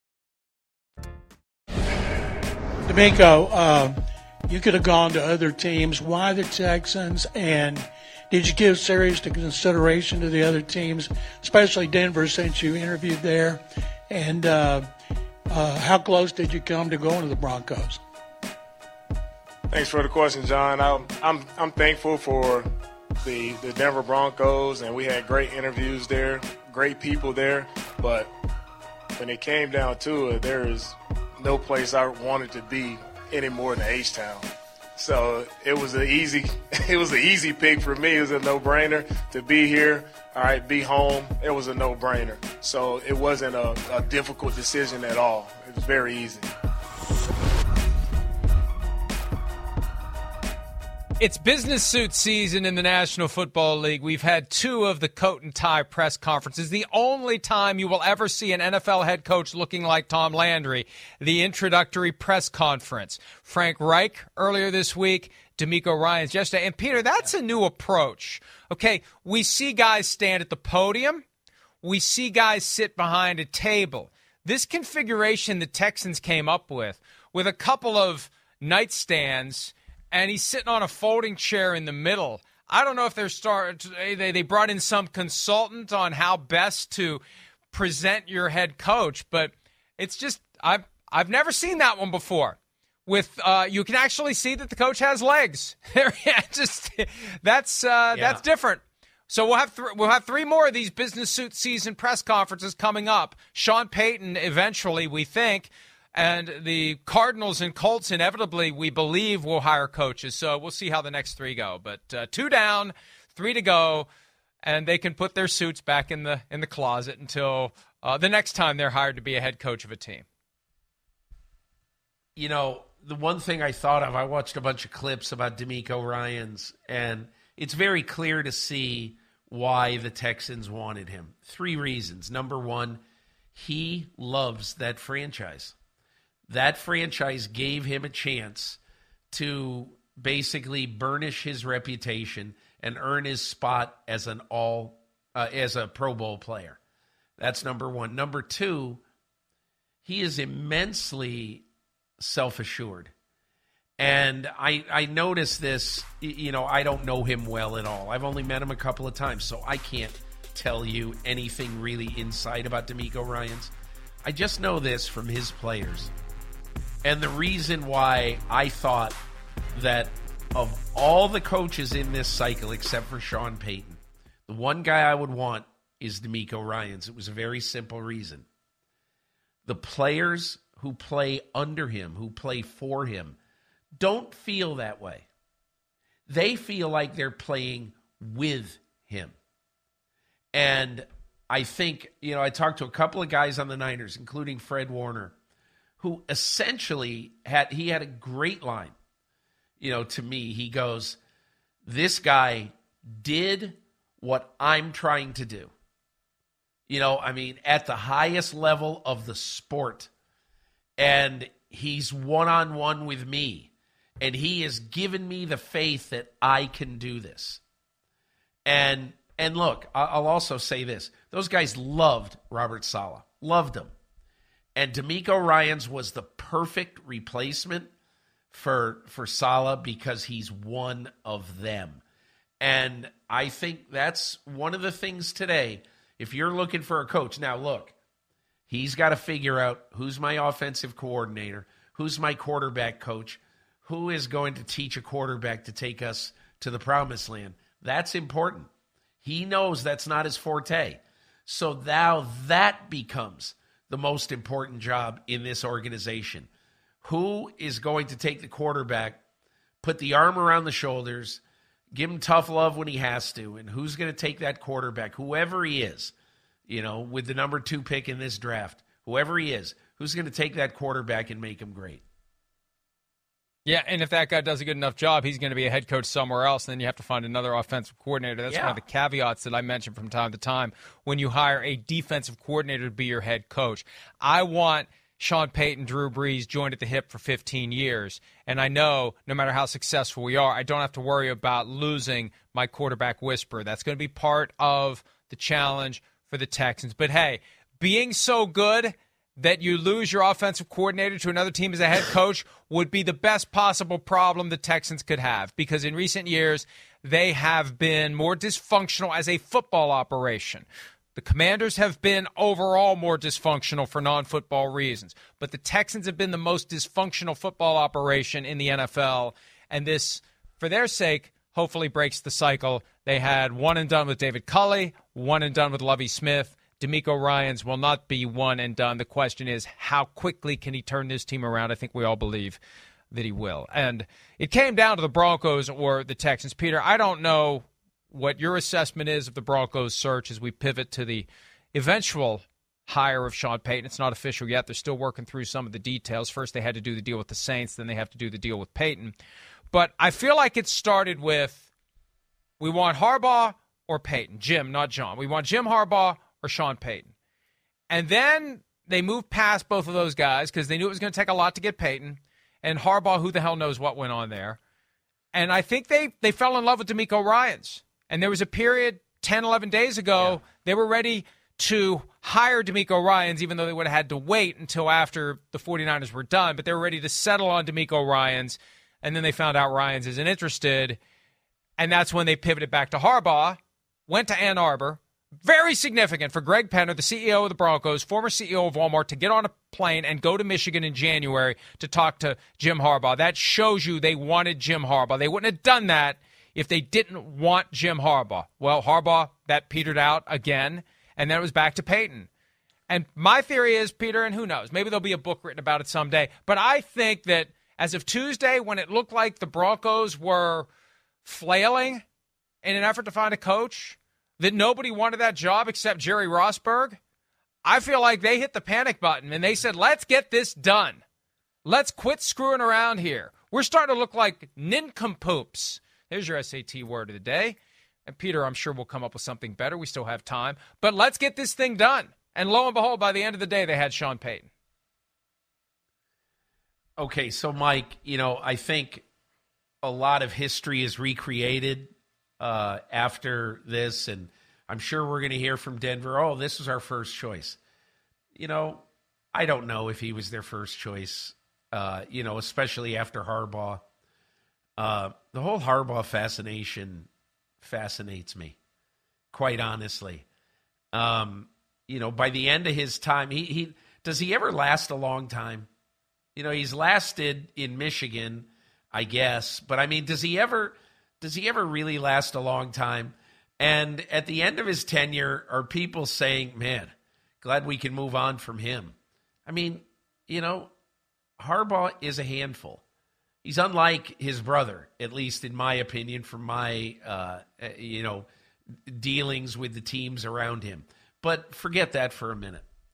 D'Amico, uh, you could have gone to other teams. Why the Texans? And did you give serious consideration to the other teams, especially Denver, since you interviewed there? And uh, uh, how close did you come to going to the Broncos? Thanks for the question, John. I'm I'm, I'm thankful for the the Denver Broncos, and we had great interviews there, great people there. But when it came down to it, there is no place I wanted to be any more than H-Town. So it was an easy, it was an easy pick for me. It was a no-brainer to be here. All right, be home. It was a no-brainer. So it wasn't a, a difficult decision at all. It was very easy. It's business suit season in the National Football League. We've had two of the coat and tie press conferences. The only time you will ever see an N F L head coach looking like Tom Landry, the introductory press conference. Frank Reich earlier this week, D'Amico Ryans yesterday. And, Peter, that's a new approach. Okay, we see guys stand at the podium. We see guys sit behind a table. This configuration the Texans came up with, with a couple of nightstands, and he's sitting on a folding chair in the middle. I don't know if they're start they they brought in some consultant on how best to present your head coach, but it's just I've I've never seen that one before. With uh, you can actually see that the coach has legs. just that's uh, yeah. that's different. So we'll have th- we'll have three more of these business suit season press conferences coming up. Sean Payton eventually, we think. And the Cardinals and Colts inevitably, we believe, will hire coaches. So we'll see how the next three go. But uh, two down, three to go, and they can put their suits back in the in the closet until uh, the next time they're hired to be a head coach of a team. You know, the one thing I thought of, I watched a bunch of clips about D'Amico Ryans, and it's very clear to see why the Texans wanted him. Three reasons. Number one, he loves that franchise. That franchise gave him a chance to basically burnish his reputation and earn his spot as an all uh, as a Pro Bowl player. That's number one. Number two, he is immensely self-assured. And I I noticed this, you know, I don't know him well at all. I've only met him a couple of times, so I can't tell you anything really inside about D'Amico Ryans. I just know this from his players. And the reason why I thought that of all the coaches in this cycle, except for Sean Payton, the one guy I would want is D'Amico Ryans. It was a very simple reason. The players who play under him, who play for him, don't feel that way. They feel like they're playing with him. And I think, you know, I talked to a couple of guys on the Niners, including Fred Warner, who essentially had, he had a great line, you know, to me. He goes, this guy did what I'm trying to do. You know, I mean, at the highest level of the sport. And he's one-on-one with me. And he has given me the faith that I can do this. And and look, I'll also say this. Those guys loved Robert Saleh. Loved him. And D'Amico Ryans was the perfect replacement for, for Saleh because he's one of them. And I think that's one of the things today. If you're looking for a coach, now look, he's got to figure out who's my offensive coordinator, who's my quarterback coach, who is going to teach a quarterback to take us to the promised land. That's important. He knows that's not his forte. So now that becomes the most important job in this organization. Who is going to take the quarterback, put the arm around the shoulders, give him tough love when he has to, and who's going to take that quarterback, whoever he is, you know, with the number two pick in this draft, whoever he is, who's going to take that quarterback and make him great? Yeah, and if that guy does a good enough job, he's going to be a head coach somewhere else, and then you have to find another offensive coordinator. That's yeah. one of the caveats that I mention from time to time when you hire a defensive coordinator to be your head coach. I want Sean Payton, Drew Brees joined at the hip for fifteen years, and I know no matter how successful we are, I don't have to worry about losing my quarterback whisperer. That's going to be part of the challenge for the Texans. But, hey, being so good that you lose your offensive coordinator to another team as a head coach would be the best possible problem the Texans could have, because in recent years they have been more dysfunctional as a football operation. The Commanders have been overall more dysfunctional for non-football reasons, but the Texans have been the most dysfunctional football operation in the N F L, and this, for their sake, hopefully breaks the cycle. They had one and done with David Culley, one and done with Lovie Smith. D'Amico Ryans will not be one and done. The question is, how quickly can he turn this team around? I think we all believe that he will. And it came down to the Broncos or the Texans. Peter, I don't know what your assessment is of the Broncos search as we pivot to the eventual hire of Sean Payton. It's not official yet. They're still working through some of the details. First, they had to do the deal with the Saints. Then they have to do the deal with Payton. But I feel like it started with, we want Harbaugh or Payton. Jim, not John. We want Jim Harbaugh or Sean Payton. And then they moved past both of those guys because they knew it was going to take a lot to get Payton. And Harbaugh, who the hell knows what went on there. And I think they, they fell in love with D'Amico Ryans. And there was a period ten, eleven days ago, yeah. they were ready to hire D'Amico Ryans, even though they would have had to wait until after the 49ers were done. But they were ready to settle on D'Amico Ryans. And then they found out Ryans isn't interested. And that's when they pivoted back to Harbaugh, went to Ann Arbor. Very significant for Greg Penner, the C E O of the Broncos, former C E O of Walmart, to get on a plane and go to Michigan in January to talk to Jim Harbaugh. That shows you they wanted Jim Harbaugh. They wouldn't have done that if they didn't want Jim Harbaugh. Well, Harbaugh, that petered out again, and then it was back to Payton. And my theory is, Peter, and who knows, maybe there'll be a book written about it someday, but I think that as of Tuesday, when it looked like the Broncos were flailing in an effort to find a coach, that nobody wanted that job except Jerry Rosburg, I feel like they hit the panic button and they said, let's get this done. Let's quit screwing around here. We're starting to look like nincompoops. There's your S A T word of the day. And Peter, I'm sure we'll come up with something better. We still have time. But let's get this thing done. And lo and behold, by the end of the day, they had Sean Payton. Okay, so Mike, you know, I think a lot of history is recreated Uh, after this, and I'm sure we're going to hear from Denver, oh, this was our first choice. You know, I don't know if he was their first choice, uh, you know, especially after Harbaugh. Uh, the whole Harbaugh fascination fascinates me, quite honestly. Um, you know, by the end of his time, he, he does he ever last a long time? You know, he's lasted in Michigan, I guess, but I mean, does he ever... Does he ever really last a long time? And at the end of his tenure, are people saying, man, glad we can move on from him? I mean, you know, Harbaugh is a handful. He's unlike his brother, at least in my opinion, from my, uh, you know, dealings with the teams around him. But forget that for a minute.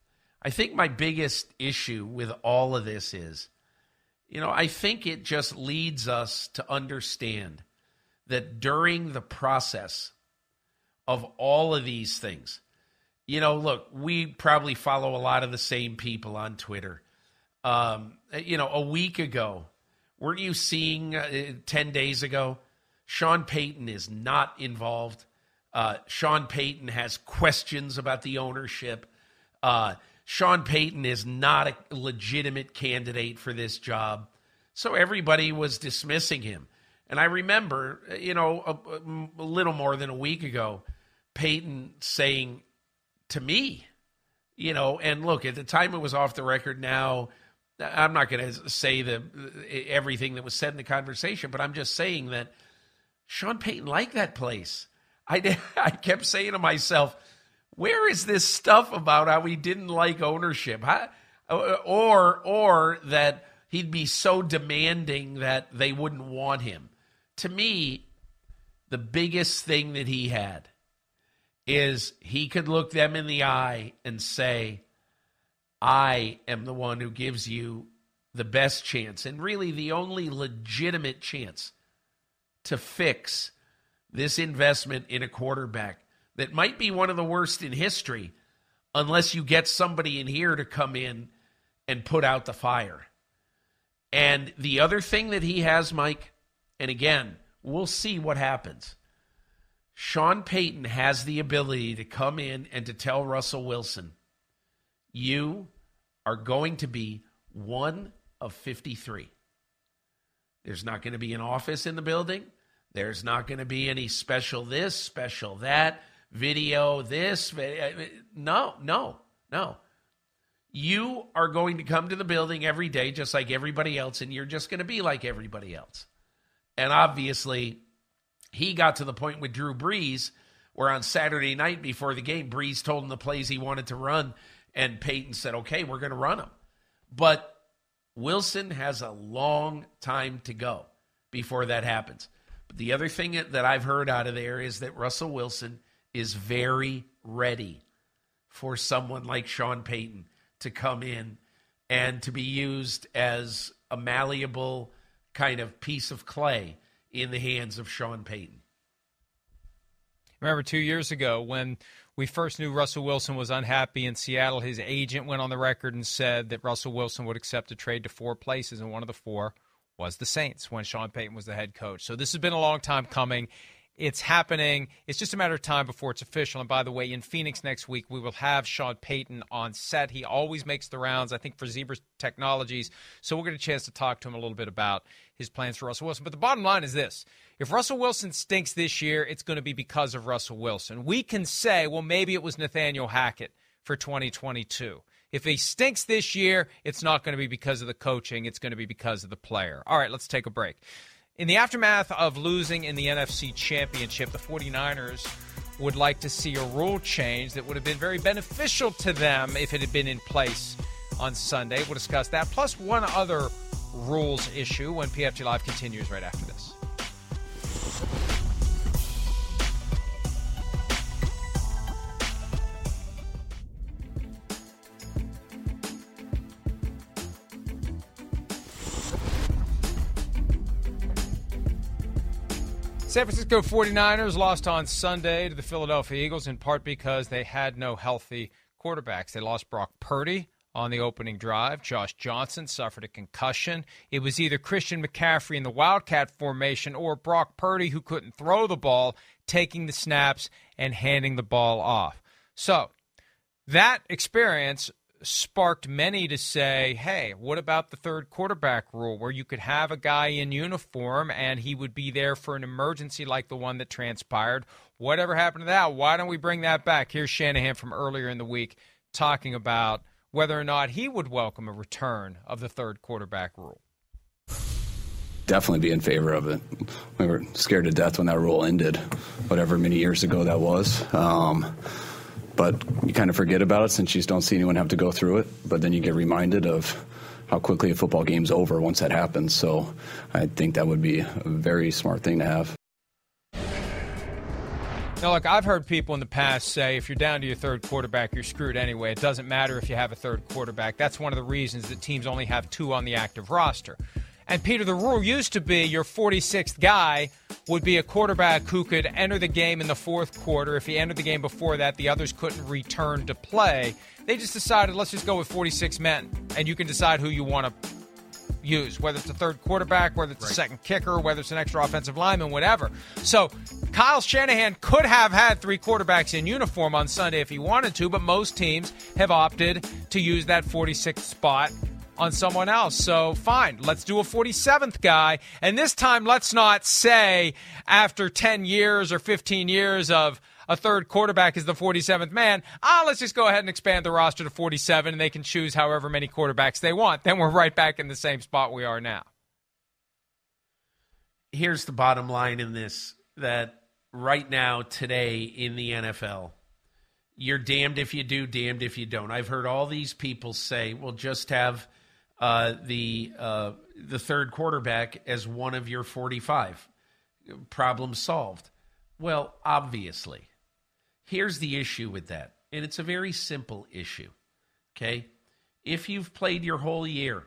I think my biggest issue with all of this is, you know, I think it just leads us to understand that during the process of all of these things, you know, look, we probably follow a lot of the same people on Twitter. Um, you know, a week ago, weren't you seeing uh, ten days ago, Sean Payton is not involved. Uh, Sean Payton has questions about the ownership. Uh, Sean Payton is not a legitimate candidate for this job. So everybody was dismissing him. And I remember, you know, a, a little more than a week ago, Payton saying to me, you know, and look, at the time it was off the record. Now, I'm not going to say the everything that was said in the conversation, but I'm just saying that Sean Payton liked that place. I, I kept saying to myself, where is this stuff about how he didn't like ownership? How, or, or that he'd be so demanding that they wouldn't want him. To me, the biggest thing that he had is he could look them in the eye and say, I am the one who gives you the best chance, and really the only legitimate chance to fix this investment in a quarterback that might be one of the worst in history unless you get somebody in here to come in and put out the fire. And the other thing that he has, Mike, and again, we'll see what happens. Sean Payton has the ability to come in and to tell Russell Wilson, you are going to be one of fifty-three. There's not going to be an office in the building. There's not going to be any special this, special that, video this. No, no, no. You are going to come to the building every day just like everybody else, and you're just going to be like everybody else. And obviously, he got to the point with Drew Brees where on Saturday night before the game, Brees told him the plays he wanted to run, and Payton said, okay, we're going to run them. But Wilson has a long time to go before that happens. But the other thing that I've heard out of there is that Russell Wilson is very ready for someone like Sean Payton to come in and to be used as a malleable kind of piece of clay in the hands of Sean Payton. Remember two years ago when we first knew Russell Wilson was unhappy in Seattle, his agent went on the record and said that Russell Wilson would accept a trade to four places, and one of the four was the Saints when Sean Payton was the head coach. So this has been a long time coming. It's happening. It's just a matter of time before it's official. And by the way, in Phoenix next week, we will have Sean Payton on set. He always makes the rounds, I think, for Zebra Technologies. So we'll get a chance to talk to him a little bit about his plans for Russell Wilson. But the bottom line is this. If Russell Wilson stinks this year, it's going to be because of Russell Wilson. We can say, well, maybe it was Nathaniel Hackett for twenty twenty-two. If he stinks this year, it's not going to be because of the coaching. It's going to be because of the player. All right, let's take a break. In the aftermath of losing in the N F C Championship, the 49ers would like to see a rule change that would have been very beneficial to them if it had been in place on Sunday. We'll discuss that, plus one other rules issue when P F T Live continues right after this. San Francisco 49ers lost on Sunday to the Philadelphia Eagles, in part because they had no healthy quarterbacks. They lost Brock Purdy on the opening drive. Josh Johnson suffered a concussion. It was either Christian McCaffrey in the Wildcat formation or Brock Purdy, who couldn't throw the ball, taking the snaps and handing the ball off. So that experience sparked many to say, hey, what about the third quarterback rule where you could have a guy in uniform and he would be there for an emergency like the one that transpired? Whatever happened to that? Why don't we bring that back? Here's Shanahan from earlier in the week talking about whether or not he would welcome a return of the third quarterback rule. Definitely be in favor of it. We were scared to death when that rule ended, whatever many years ago that was. Um, But you kind of forget about it since you just don't see anyone have to go through it. But then you get reminded of how quickly a football game's over once that happens. So I think that would be a very smart thing to have. Now, look, I've heard people in the past say if you're down to your third quarterback, you're screwed anyway. It doesn't matter if you have a third quarterback. That's one of the reasons that teams only have two on the active roster. And, Peter, the rule used to be your forty-sixth guy would be a quarterback who could enter the game in the fourth quarter. If he entered the game before that, the others couldn't return to play. They just decided, let's just go with forty-six men, and you can decide who you want to use, whether it's a third quarterback, whether it's right. a second kicker, whether it's an extra offensive lineman, whatever. So Kyle Shanahan could have had three quarterbacks in uniform on Sunday if he wanted to, but most teams have opted to use that forty-sixth spot on someone else. So fine, let's do a forty-seventh guy. And this time, let's not say after ten years or fifteen years of a third quarterback is the forty-seventh man, ah, let's just go ahead and expand the roster to forty-seven, and they can choose however many quarterbacks they want. Then we're right back in the same spot we are now. Here's the bottom line in this, that right now, today in the N F L, you're damned if you do, damned if you don't. I've heard all these people say, well, just have uh, the uh, the third quarterback as one of your forty-five. Problem solved. Well, obviously. Here's the issue with that, and it's a very simple issue, okay? If you've played your whole year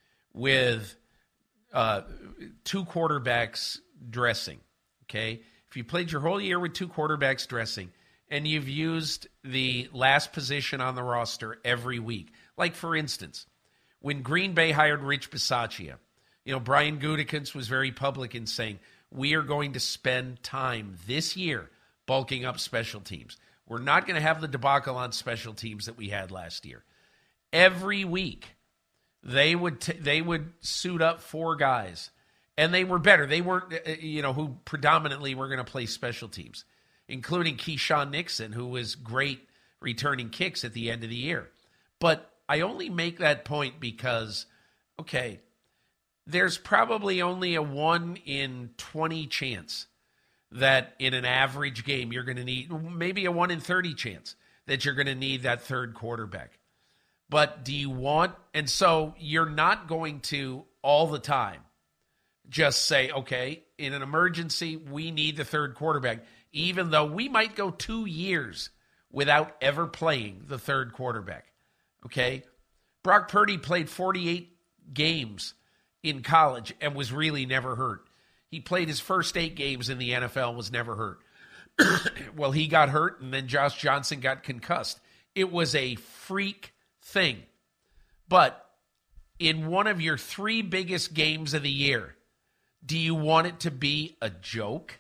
with uh, two quarterbacks dressing, okay? If you played your whole year with two quarterbacks dressing, and you've used the last position on the roster every week, like, for instance, when Green Bay hired Rich Bisaccia, you know, Brian Gutekunst was very public in saying, we are going to spend time this year bulking up special teams. We're not going to have the debacle on special teams that we had last year. Every week, they would t- they would suit up four guys, and they were better. They weren't, uh, you know, who predominantly were going to play special teams, including Keyshawn Nixon, who was great returning kicks at the end of the year. But I only make that point because, okay, there's probably only a one in twenty chance that in an average game you're going to need, maybe a one in thirty chance that you're going to need that third quarterback. But do you want, and so you're not going to all the time just say, okay, in an emergency, we need the third quarterback, even though we might go two years without ever playing the third quarterback. Okay? Brock Purdy played forty-eight games in college and was really never hurt. He played his first eight games in the N F L and was never hurt. Well, he got hurt, and then Josh Johnson got concussed. It was a freak thing. But in one of your three biggest games of the year, do you want it to be a joke?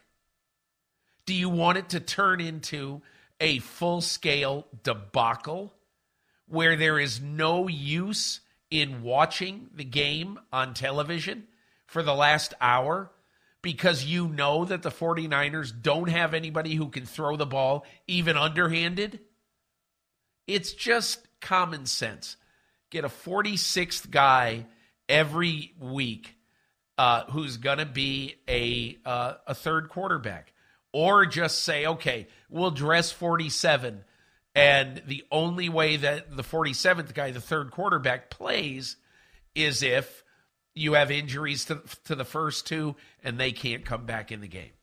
Do you want it to turn into a full-scale debacle where there is no use in watching the game on television for the last hour because you know that the 49ers don't have anybody who can throw the ball even underhanded? It's just common sense. Get a forty-sixth guy every week uh, who's going to be a uh, a third quarterback. Or just say, okay, we'll dress forty-seven, and the only way that the forty-seventh guy, the third quarterback, plays is if you have injuries to, to the first two and they can't come back in the game.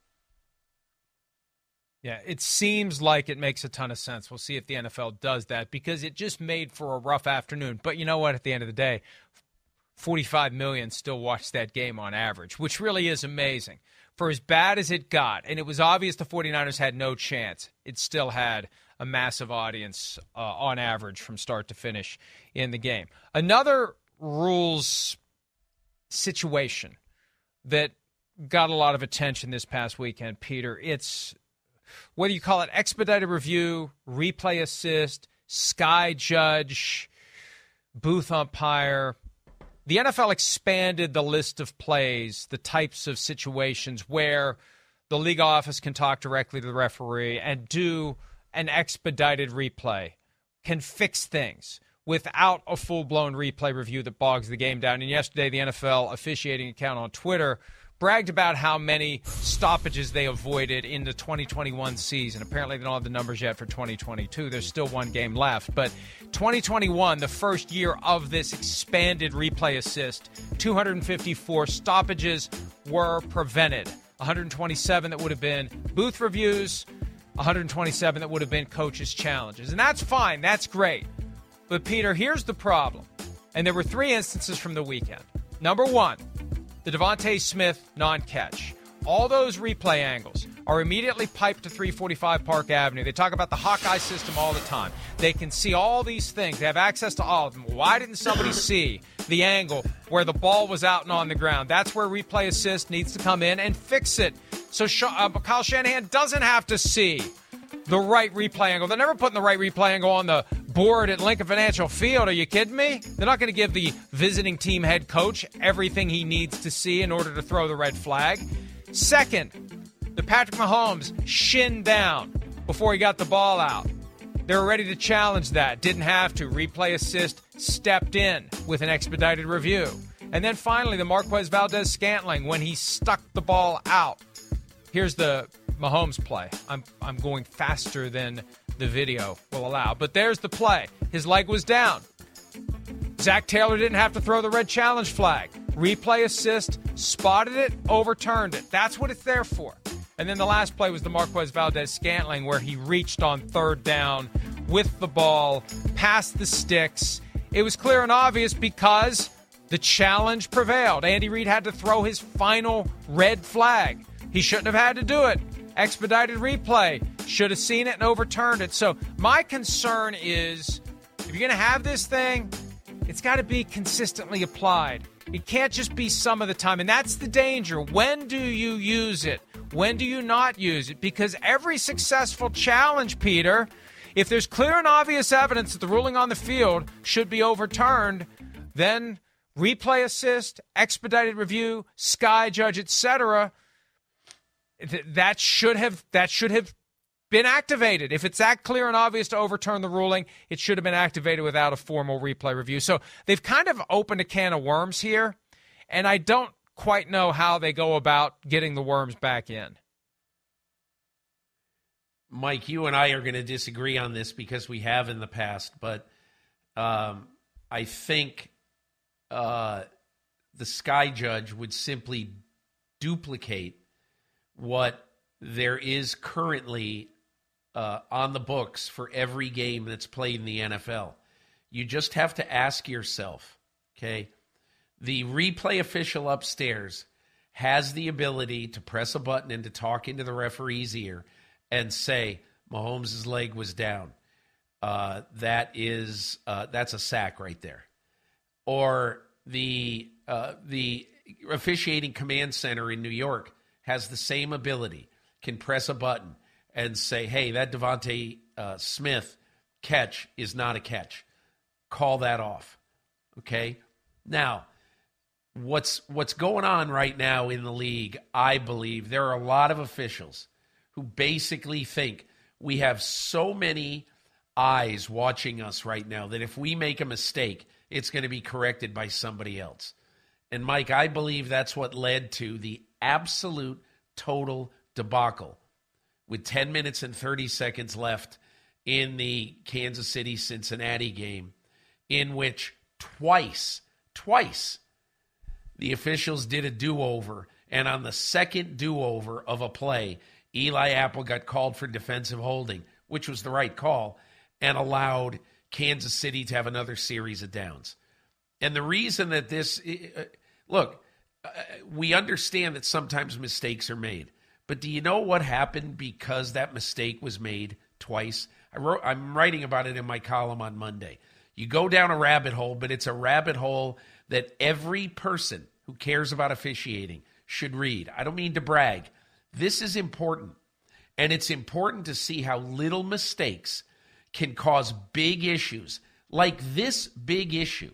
Yeah, it seems like it makes a ton of sense. We'll see if the N F L does that because it just made for a rough afternoon. But you know what? At the end of the day, forty-five million still watched that game on average, which really is amazing. For as bad as it got, and it was obvious the 49ers had no chance, it still had a massive audience uh, on average from start to finish in the game. Another rules situation that got a lot of attention this past weekend, Peter, it's whether you call it expedited review, replay assist, sky judge, booth umpire. The N F L expanded the list of plays, the types of situations where the league office can talk directly to the referee and do an expedited replay, can fix things without a full-blown replay review that bogs the game down. And yesterday, the N F L officiating account on Twitter bragged about how many stoppages they avoided in the twenty twenty-one season. Apparently, they don't have the numbers yet for twenty twenty-two. There's still one game left. But twenty twenty-one, the first year of this expanded replay assist, two hundred fifty-four stoppages were prevented. one hundred twenty-seven that would have been booth reviews, one hundred twenty-seven that would have been coaches' challenges. And that's fine. That's great. But, Peter, here's the problem. And there were three instances from the weekend. Number one, the Devontae Smith non-catch. All those replay angles are immediately piped to three forty-five Park Avenue. They talk about the Hawkeye system all the time. They can see all these things. They have access to all of them. Why didn't somebody see the angle where the ball was out and on the ground? That's where replay assist needs to come in and fix it. So uh, Kyle Shanahan doesn't have to see the right replay angle. They're never putting the right replay angle on the board at Lincoln Financial Field. Are you kidding me? They're not going to give the visiting team head coach everything he needs to see in order to throw the red flag. Second, the Patrick Mahomes shin down before he got the ball out. They were ready to challenge that. Didn't have to. Replay assist stepped in with an expedited review. And then finally, the Marquez Valdez-Scantling when he stuck the ball out. Here's the Mahomes play. I'm I'm going faster than the video will allow. But there's the play. His leg was down. Zach Taylor didn't have to throw the red challenge flag. Replay assist, spotted it, overturned it. That's what it's there for. And then the last play was the Marquez Valdez-Scantling where he reached on third down with the ball, past the sticks. It was clear and obvious because the challenge prevailed. Andy Reid had to throw his final red flag. He shouldn't have had to do it. Expedited replay. Should have seen it and overturned it. So my concern is if you're going to have this thing, it's got to be consistently applied. It can't just be some of the time. And that's the danger. When do you use it? When do you not use it? Because every successful challenge, Peter, if there's clear and obvious evidence that the ruling on the field should be overturned, then replay assist, expedited review, sky judge, et cetera, th- that should have that should have been activated. If it's that clear and obvious to overturn the ruling, it should have been activated without a formal replay review. So they've kind of opened a can of worms here, and I don't quite know how they go about getting the worms back in. Mike, you and I are going to disagree on this because we have in the past, but um, I think uh, the Sky Judge would simply duplicate what there is currently uh, on the books for every game that's played in the N F L. You just have to ask yourself, okay, the replay official upstairs has the ability to press a button and to talk into the referee's ear and say, Mahomes' leg was down. Uh, that is uh, that's a sack right there. Or the uh, the officiating command center in New York has the same ability, can press a button and say, hey, that Devontae uh, Smith catch is not a catch. Call that off. Okay? Now, what's what's going on right now in the league, I believe, there are a lot of officials who basically think we have so many eyes watching us right now that if we make a mistake, it's going to be corrected by somebody else. And, Mike, I believe that's what led to the absolute total debacle with ten minutes and thirty seconds left in the Kansas City-Cincinnati game, in which twice, twice, the officials did a do-over, and on the second do-over of a play, Eli Apple got called for defensive holding, which was the right call, and allowed Kansas City to have another series of downs. And the reason that this, uh, look, uh, we understand that sometimes mistakes are made, but do you know what happened because that mistake was made twice? I wrote, I'm writing about it in my column on Monday. You go down a rabbit hole, but it's a rabbit hole that every person who cares about officiating should read. I don't mean to brag. This is important, and it's important to see how little mistakes can cause big issues, like this big issue,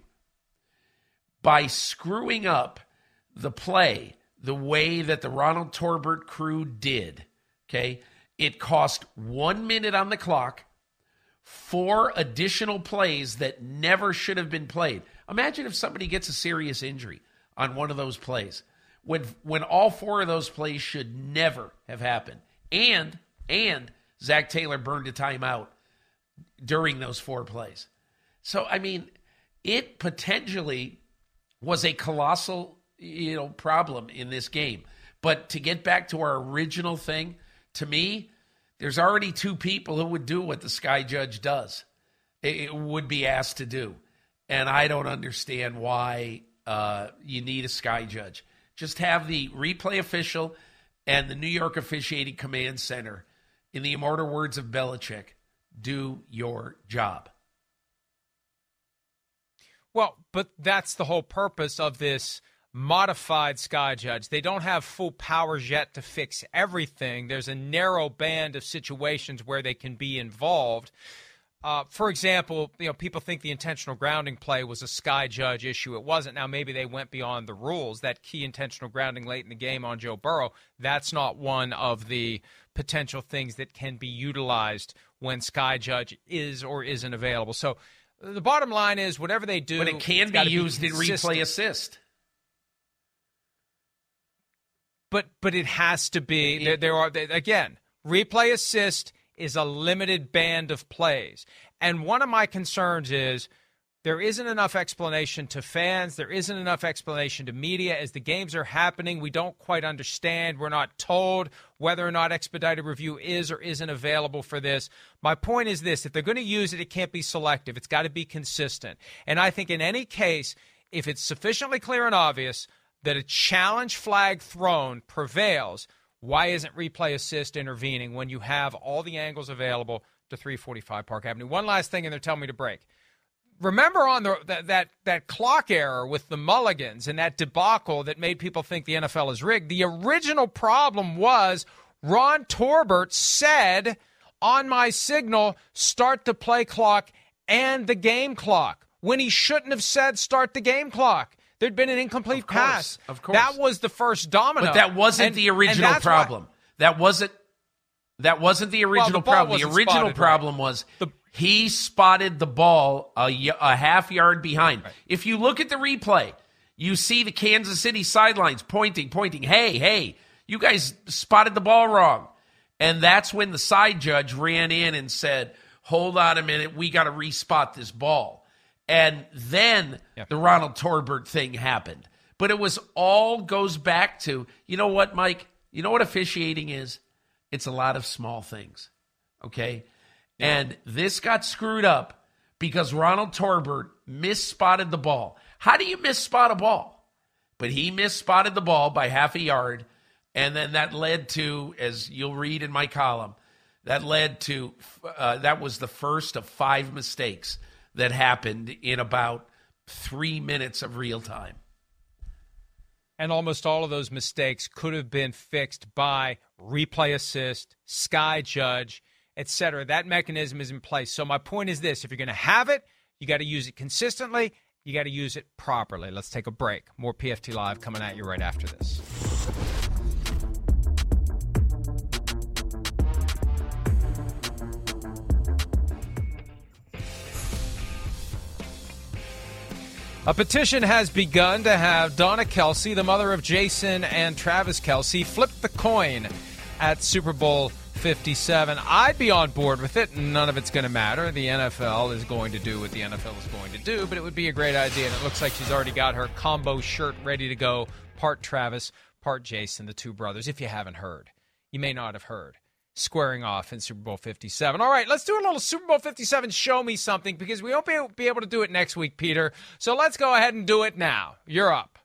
by screwing up the play the way that the Ronald Torbert crew did, okay? It cost one minute on the clock, four additional plays that never should have been played. Imagine if somebody gets a serious injury on one of those plays, when when all four of those plays should never have happened. And, and Zach Taylor burned a timeout during those four plays. So, I mean, it potentially was a colossal, you know, problem in this game. But to get back to our original thing, to me, There's already two people who would do what the Sky Judge does. It, it would be asked to do. And I don't understand why uh, you need a Sky Judge. Just have the replay official and the New York Officiating Command Center, in the immortal words of Belichick, do your job. Well, but that's the whole purpose of this modified Sky Judge. They don't have full powers yet to fix everything. There's a narrow band of situations where they can be involved. Uh, for example, you know, people think the intentional grounding play was a Sky Judge issue. It wasn't. Now, maybe they went beyond the rules. That key intentional grounding late in the game on Joe Burrow, that's not one of the potential things that can be utilized when Sky Judge is or isn't available. So the bottom line is whatever they do, but it can be used be in replay assist. But but it has to be. There, there are again, replay assist is a limited band of plays, and one of my concerns is there isn't enough explanation to fans. There isn't enough explanation to media as the games are happening. We don't quite understand. We're not told whether or not expedited review is or isn't available for this. My point is this: if they're going to use it, it can't be selective. It's got to be consistent. And I think in any case, if it's sufficiently clear and obvious that a challenge flag thrown prevails, why isn't replay assist intervening when you have all the angles available to three forty-five Park Avenue? One last thing, and they're telling me to break. Remember on the that, that that clock error with the mulligans and that debacle that made people think the N F L is rigged? The original problem was Ron Torbert said on my signal, start the play clock and the game clock, when he shouldn't have said start the game clock. There'd been an incomplete of course, pass. Of course. That was the first domino. But that wasn't and, the original problem. Why, that wasn't that wasn't the original well, the problem. The original spotted, problem right. was the, he spotted the ball a, a half yard behind. Right. If you look at the replay, you see the Kansas City sidelines pointing, pointing, hey, hey, you guys spotted the ball wrong. And that's when the side judge ran in and said, hold on a minute, we got to respot this ball. And then yep. the Ronald Torbert thing happened. But it was all goes back to, you know what, Mike? You know what officiating is? It's a lot of small things, okay? Yeah. And this got screwed up because Ronald Torbert misspotted the ball. How do you misspot a ball? But he misspotted the ball by half a yard, and then that led to, as you'll read in my column, that led to, uh, that was the first of five mistakes that happened in about three minutes of real time. And almost all of those mistakes could have been fixed by replay assist, Sky Judge, et cetera. That mechanism is in place. So my point is this: if you're going to have it, you got to use it consistently. You got to use it properly. Let's take a break. More P F T Live coming at you right after this. A petition has begun to have Donna Kelce, the mother of Jason and Travis Kelce, flip the coin at Super Bowl fifty-seven. I'd be on board with it. None of it's going to matter. The N F L is going to do what the N F L is going to do, but it would be a great idea. And it looks like she's already got her combo shirt ready to go. Part Travis, part Jason, the two brothers. If you haven't heard, you may not have heard. Squaring off in Super Bowl fifty-seven. All right, let's do a little Super Bowl fifty-seven Show Me Something, because we won't be able to do it next week, Peter. So let's go ahead and do it now. You're up.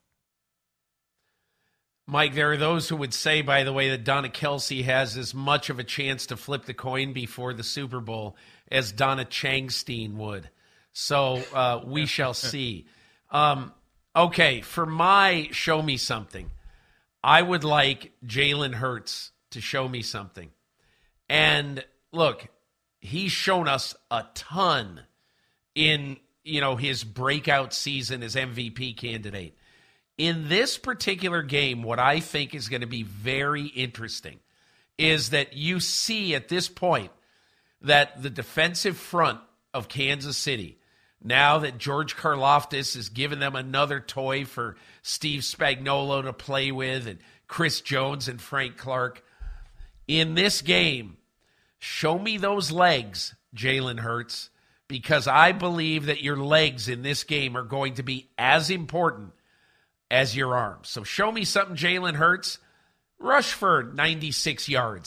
Mike, there are those who would say, by the way, that Donna Kelce has as much of a chance to flip the coin before the Super Bowl as Donna Changstein would. So uh, we shall see. Um, okay, for my Show Me Something, I would like Jalen Hurts to show me something. And look, he's shown us a ton in, you know, his breakout season as M V P candidate. In this particular game, what I think is going to be very interesting is that you see at this point that the defensive front of Kansas City, now that George Karlaftis has given them another toy for Steve Spagnuolo to play with, and Chris Jones and Frank Clark, in this game, show me those legs, Jalen Hurts, because I believe that your legs in this game are going to be as important as your arms. So show me something, Jalen Hurts. Rush for ninety-six yards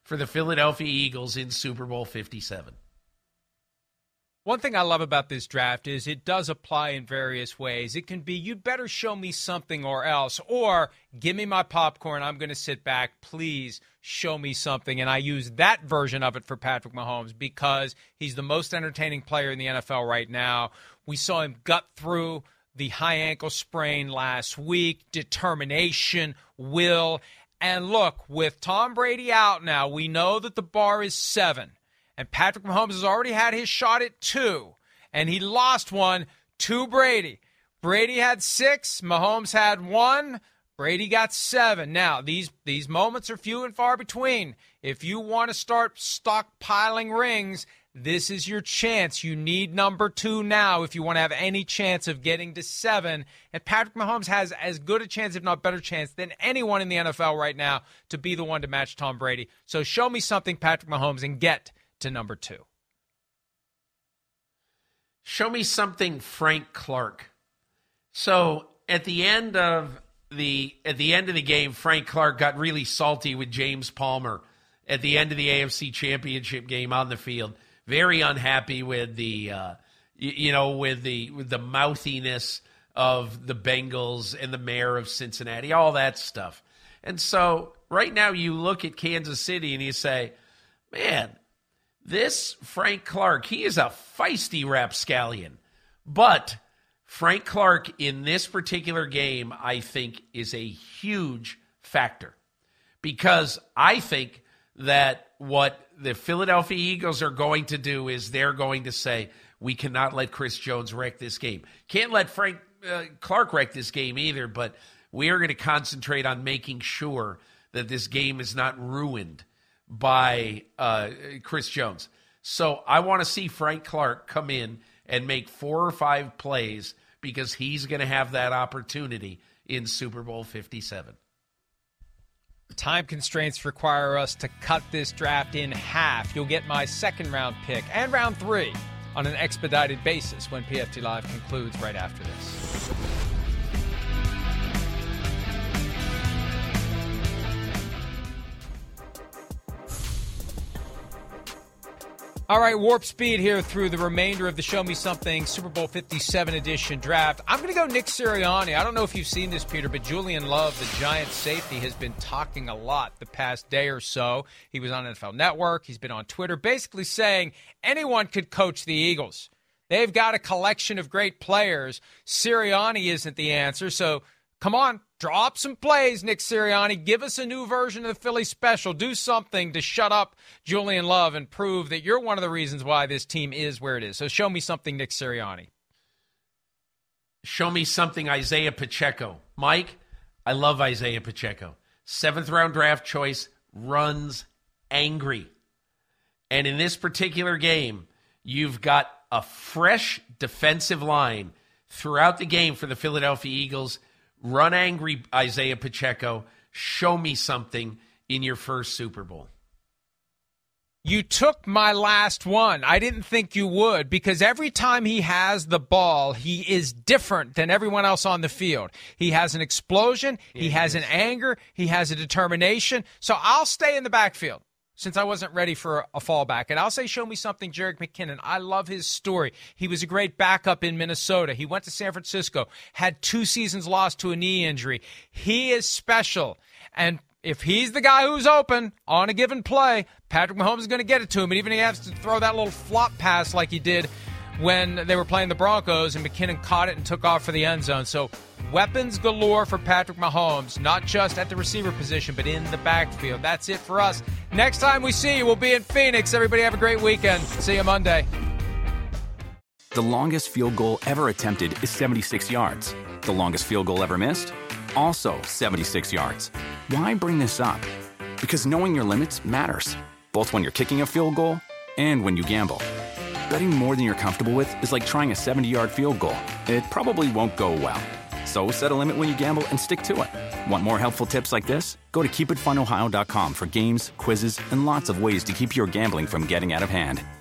for the Philadelphia Eagles in Super Bowl fifty-seven. One thing I love about this draft is it does apply in various ways. It can be, you'd better show me something or else, or give me my popcorn, I'm going to sit back, please show me something. And I use that version of it for Patrick Mahomes because he's the most entertaining player in the N F L right now. We saw him gut through the high ankle sprain last week, determination, will. And look, with Tom Brady out now, we know that the bar is seven. And Patrick Mahomes has already had his shot at two. And he lost one to Brady. Brady had six. Mahomes had one. Brady got seven. Now, these, these moments are few and far between. If you want to start stockpiling rings, this is your chance. You need number two now if you want to have any chance of getting to seven. And Patrick Mahomes has as good a chance, if not better chance, than anyone in the N F L right now to be the one to match Tom Brady. So show me something, Patrick Mahomes, and get to number two. Show me something, Frank Clark. So at the end of the at the end of the game, Frank Clark got really salty with James Palmer at the end of the A F C Championship game on the field. Very unhappy with the uh, you, you know with the with the mouthiness of the Bengals and the mayor of Cincinnati, all that stuff. And so right now you look at Kansas City and you say, man, this Frank Clark, he is a feisty rapscallion. But Frank Clark in this particular game, I think, is a huge factor. Because I think that what the Philadelphia Eagles are going to do is they're going to say, we cannot let Chris Jones wreck this game. Can't let Frank uh, Clark wreck this game either, but we are going to concentrate on making sure that this game is not ruined by uh, Chris Jones. So I want to see Frank Clark come in and make four or five plays because he's going to have that opportunity in Super Bowl fifty-seven. Time constraints require us to cut this draft in half. You'll get my second round pick and round three on an expedited basis when P F T Live concludes right after this. All right, warp speed here through the remainder of the Show Me Something Super Bowl fifty-seven edition draft. I'm going to go Nick Sirianni. I don't know if you've seen this, Peter, but Julian Love, the Giants safety, has been talking a lot the past day or so. He was on N F L Network. He's been on Twitter basically saying anyone could coach the Eagles. They've got a collection of great players. Sirianni isn't the answer, so come on, draw up some plays, Nick Sirianni. Give us a new version of the Philly special. Do something to shut up Julian Love and prove that you're one of the reasons why this team is where it is. So show me something, Nick Sirianni. Show me something, Isaiah Pacheco. Mike, I love Isaiah Pacheco. Seventh round draft choice, runs angry. And in this particular game, you've got a fresh defensive line throughout the game for the Philadelphia Eagles. Run angry, Isaiah Pacheco. Show me something in your first Super Bowl. You took my last one. I didn't think you would because every time he has the ball, he is different than everyone else on the field. He has an explosion. Yeah, he has an anger. He has a determination. So I'll stay in the backfield since I wasn't ready for a fallback. And I'll say, show me something, Jerick McKinnon. I love his story. He was a great backup in Minnesota. He went to San Francisco, had two seasons lost to a knee injury. He is special. And if he's the guy who's open on a given play, Patrick Mahomes is going to get it to him. And even if he has to throw that little flop pass like he did when they were playing the Broncos and McKinnon caught it and took off for the end zone. So weapons galore for Patrick Mahomes, not just at the receiver position, but in the backfield. That's it for us. Next time we see you, we'll be in Phoenix. Everybody have a great weekend. See you Monday. The longest field goal ever attempted is seventy-six yards. The longest field goal ever missed? Also seventy-six yards. Why bring this up? Because knowing your limits matters, both when you're kicking a field goal and when you gamble. Betting more than you're comfortable with is like trying a seventy-yard field goal. It probably won't go well. So set a limit when you gamble and stick to it. Want more helpful tips like this? Go to keep it fun ohio dot com for games, quizzes, and lots of ways to keep your gambling from getting out of hand.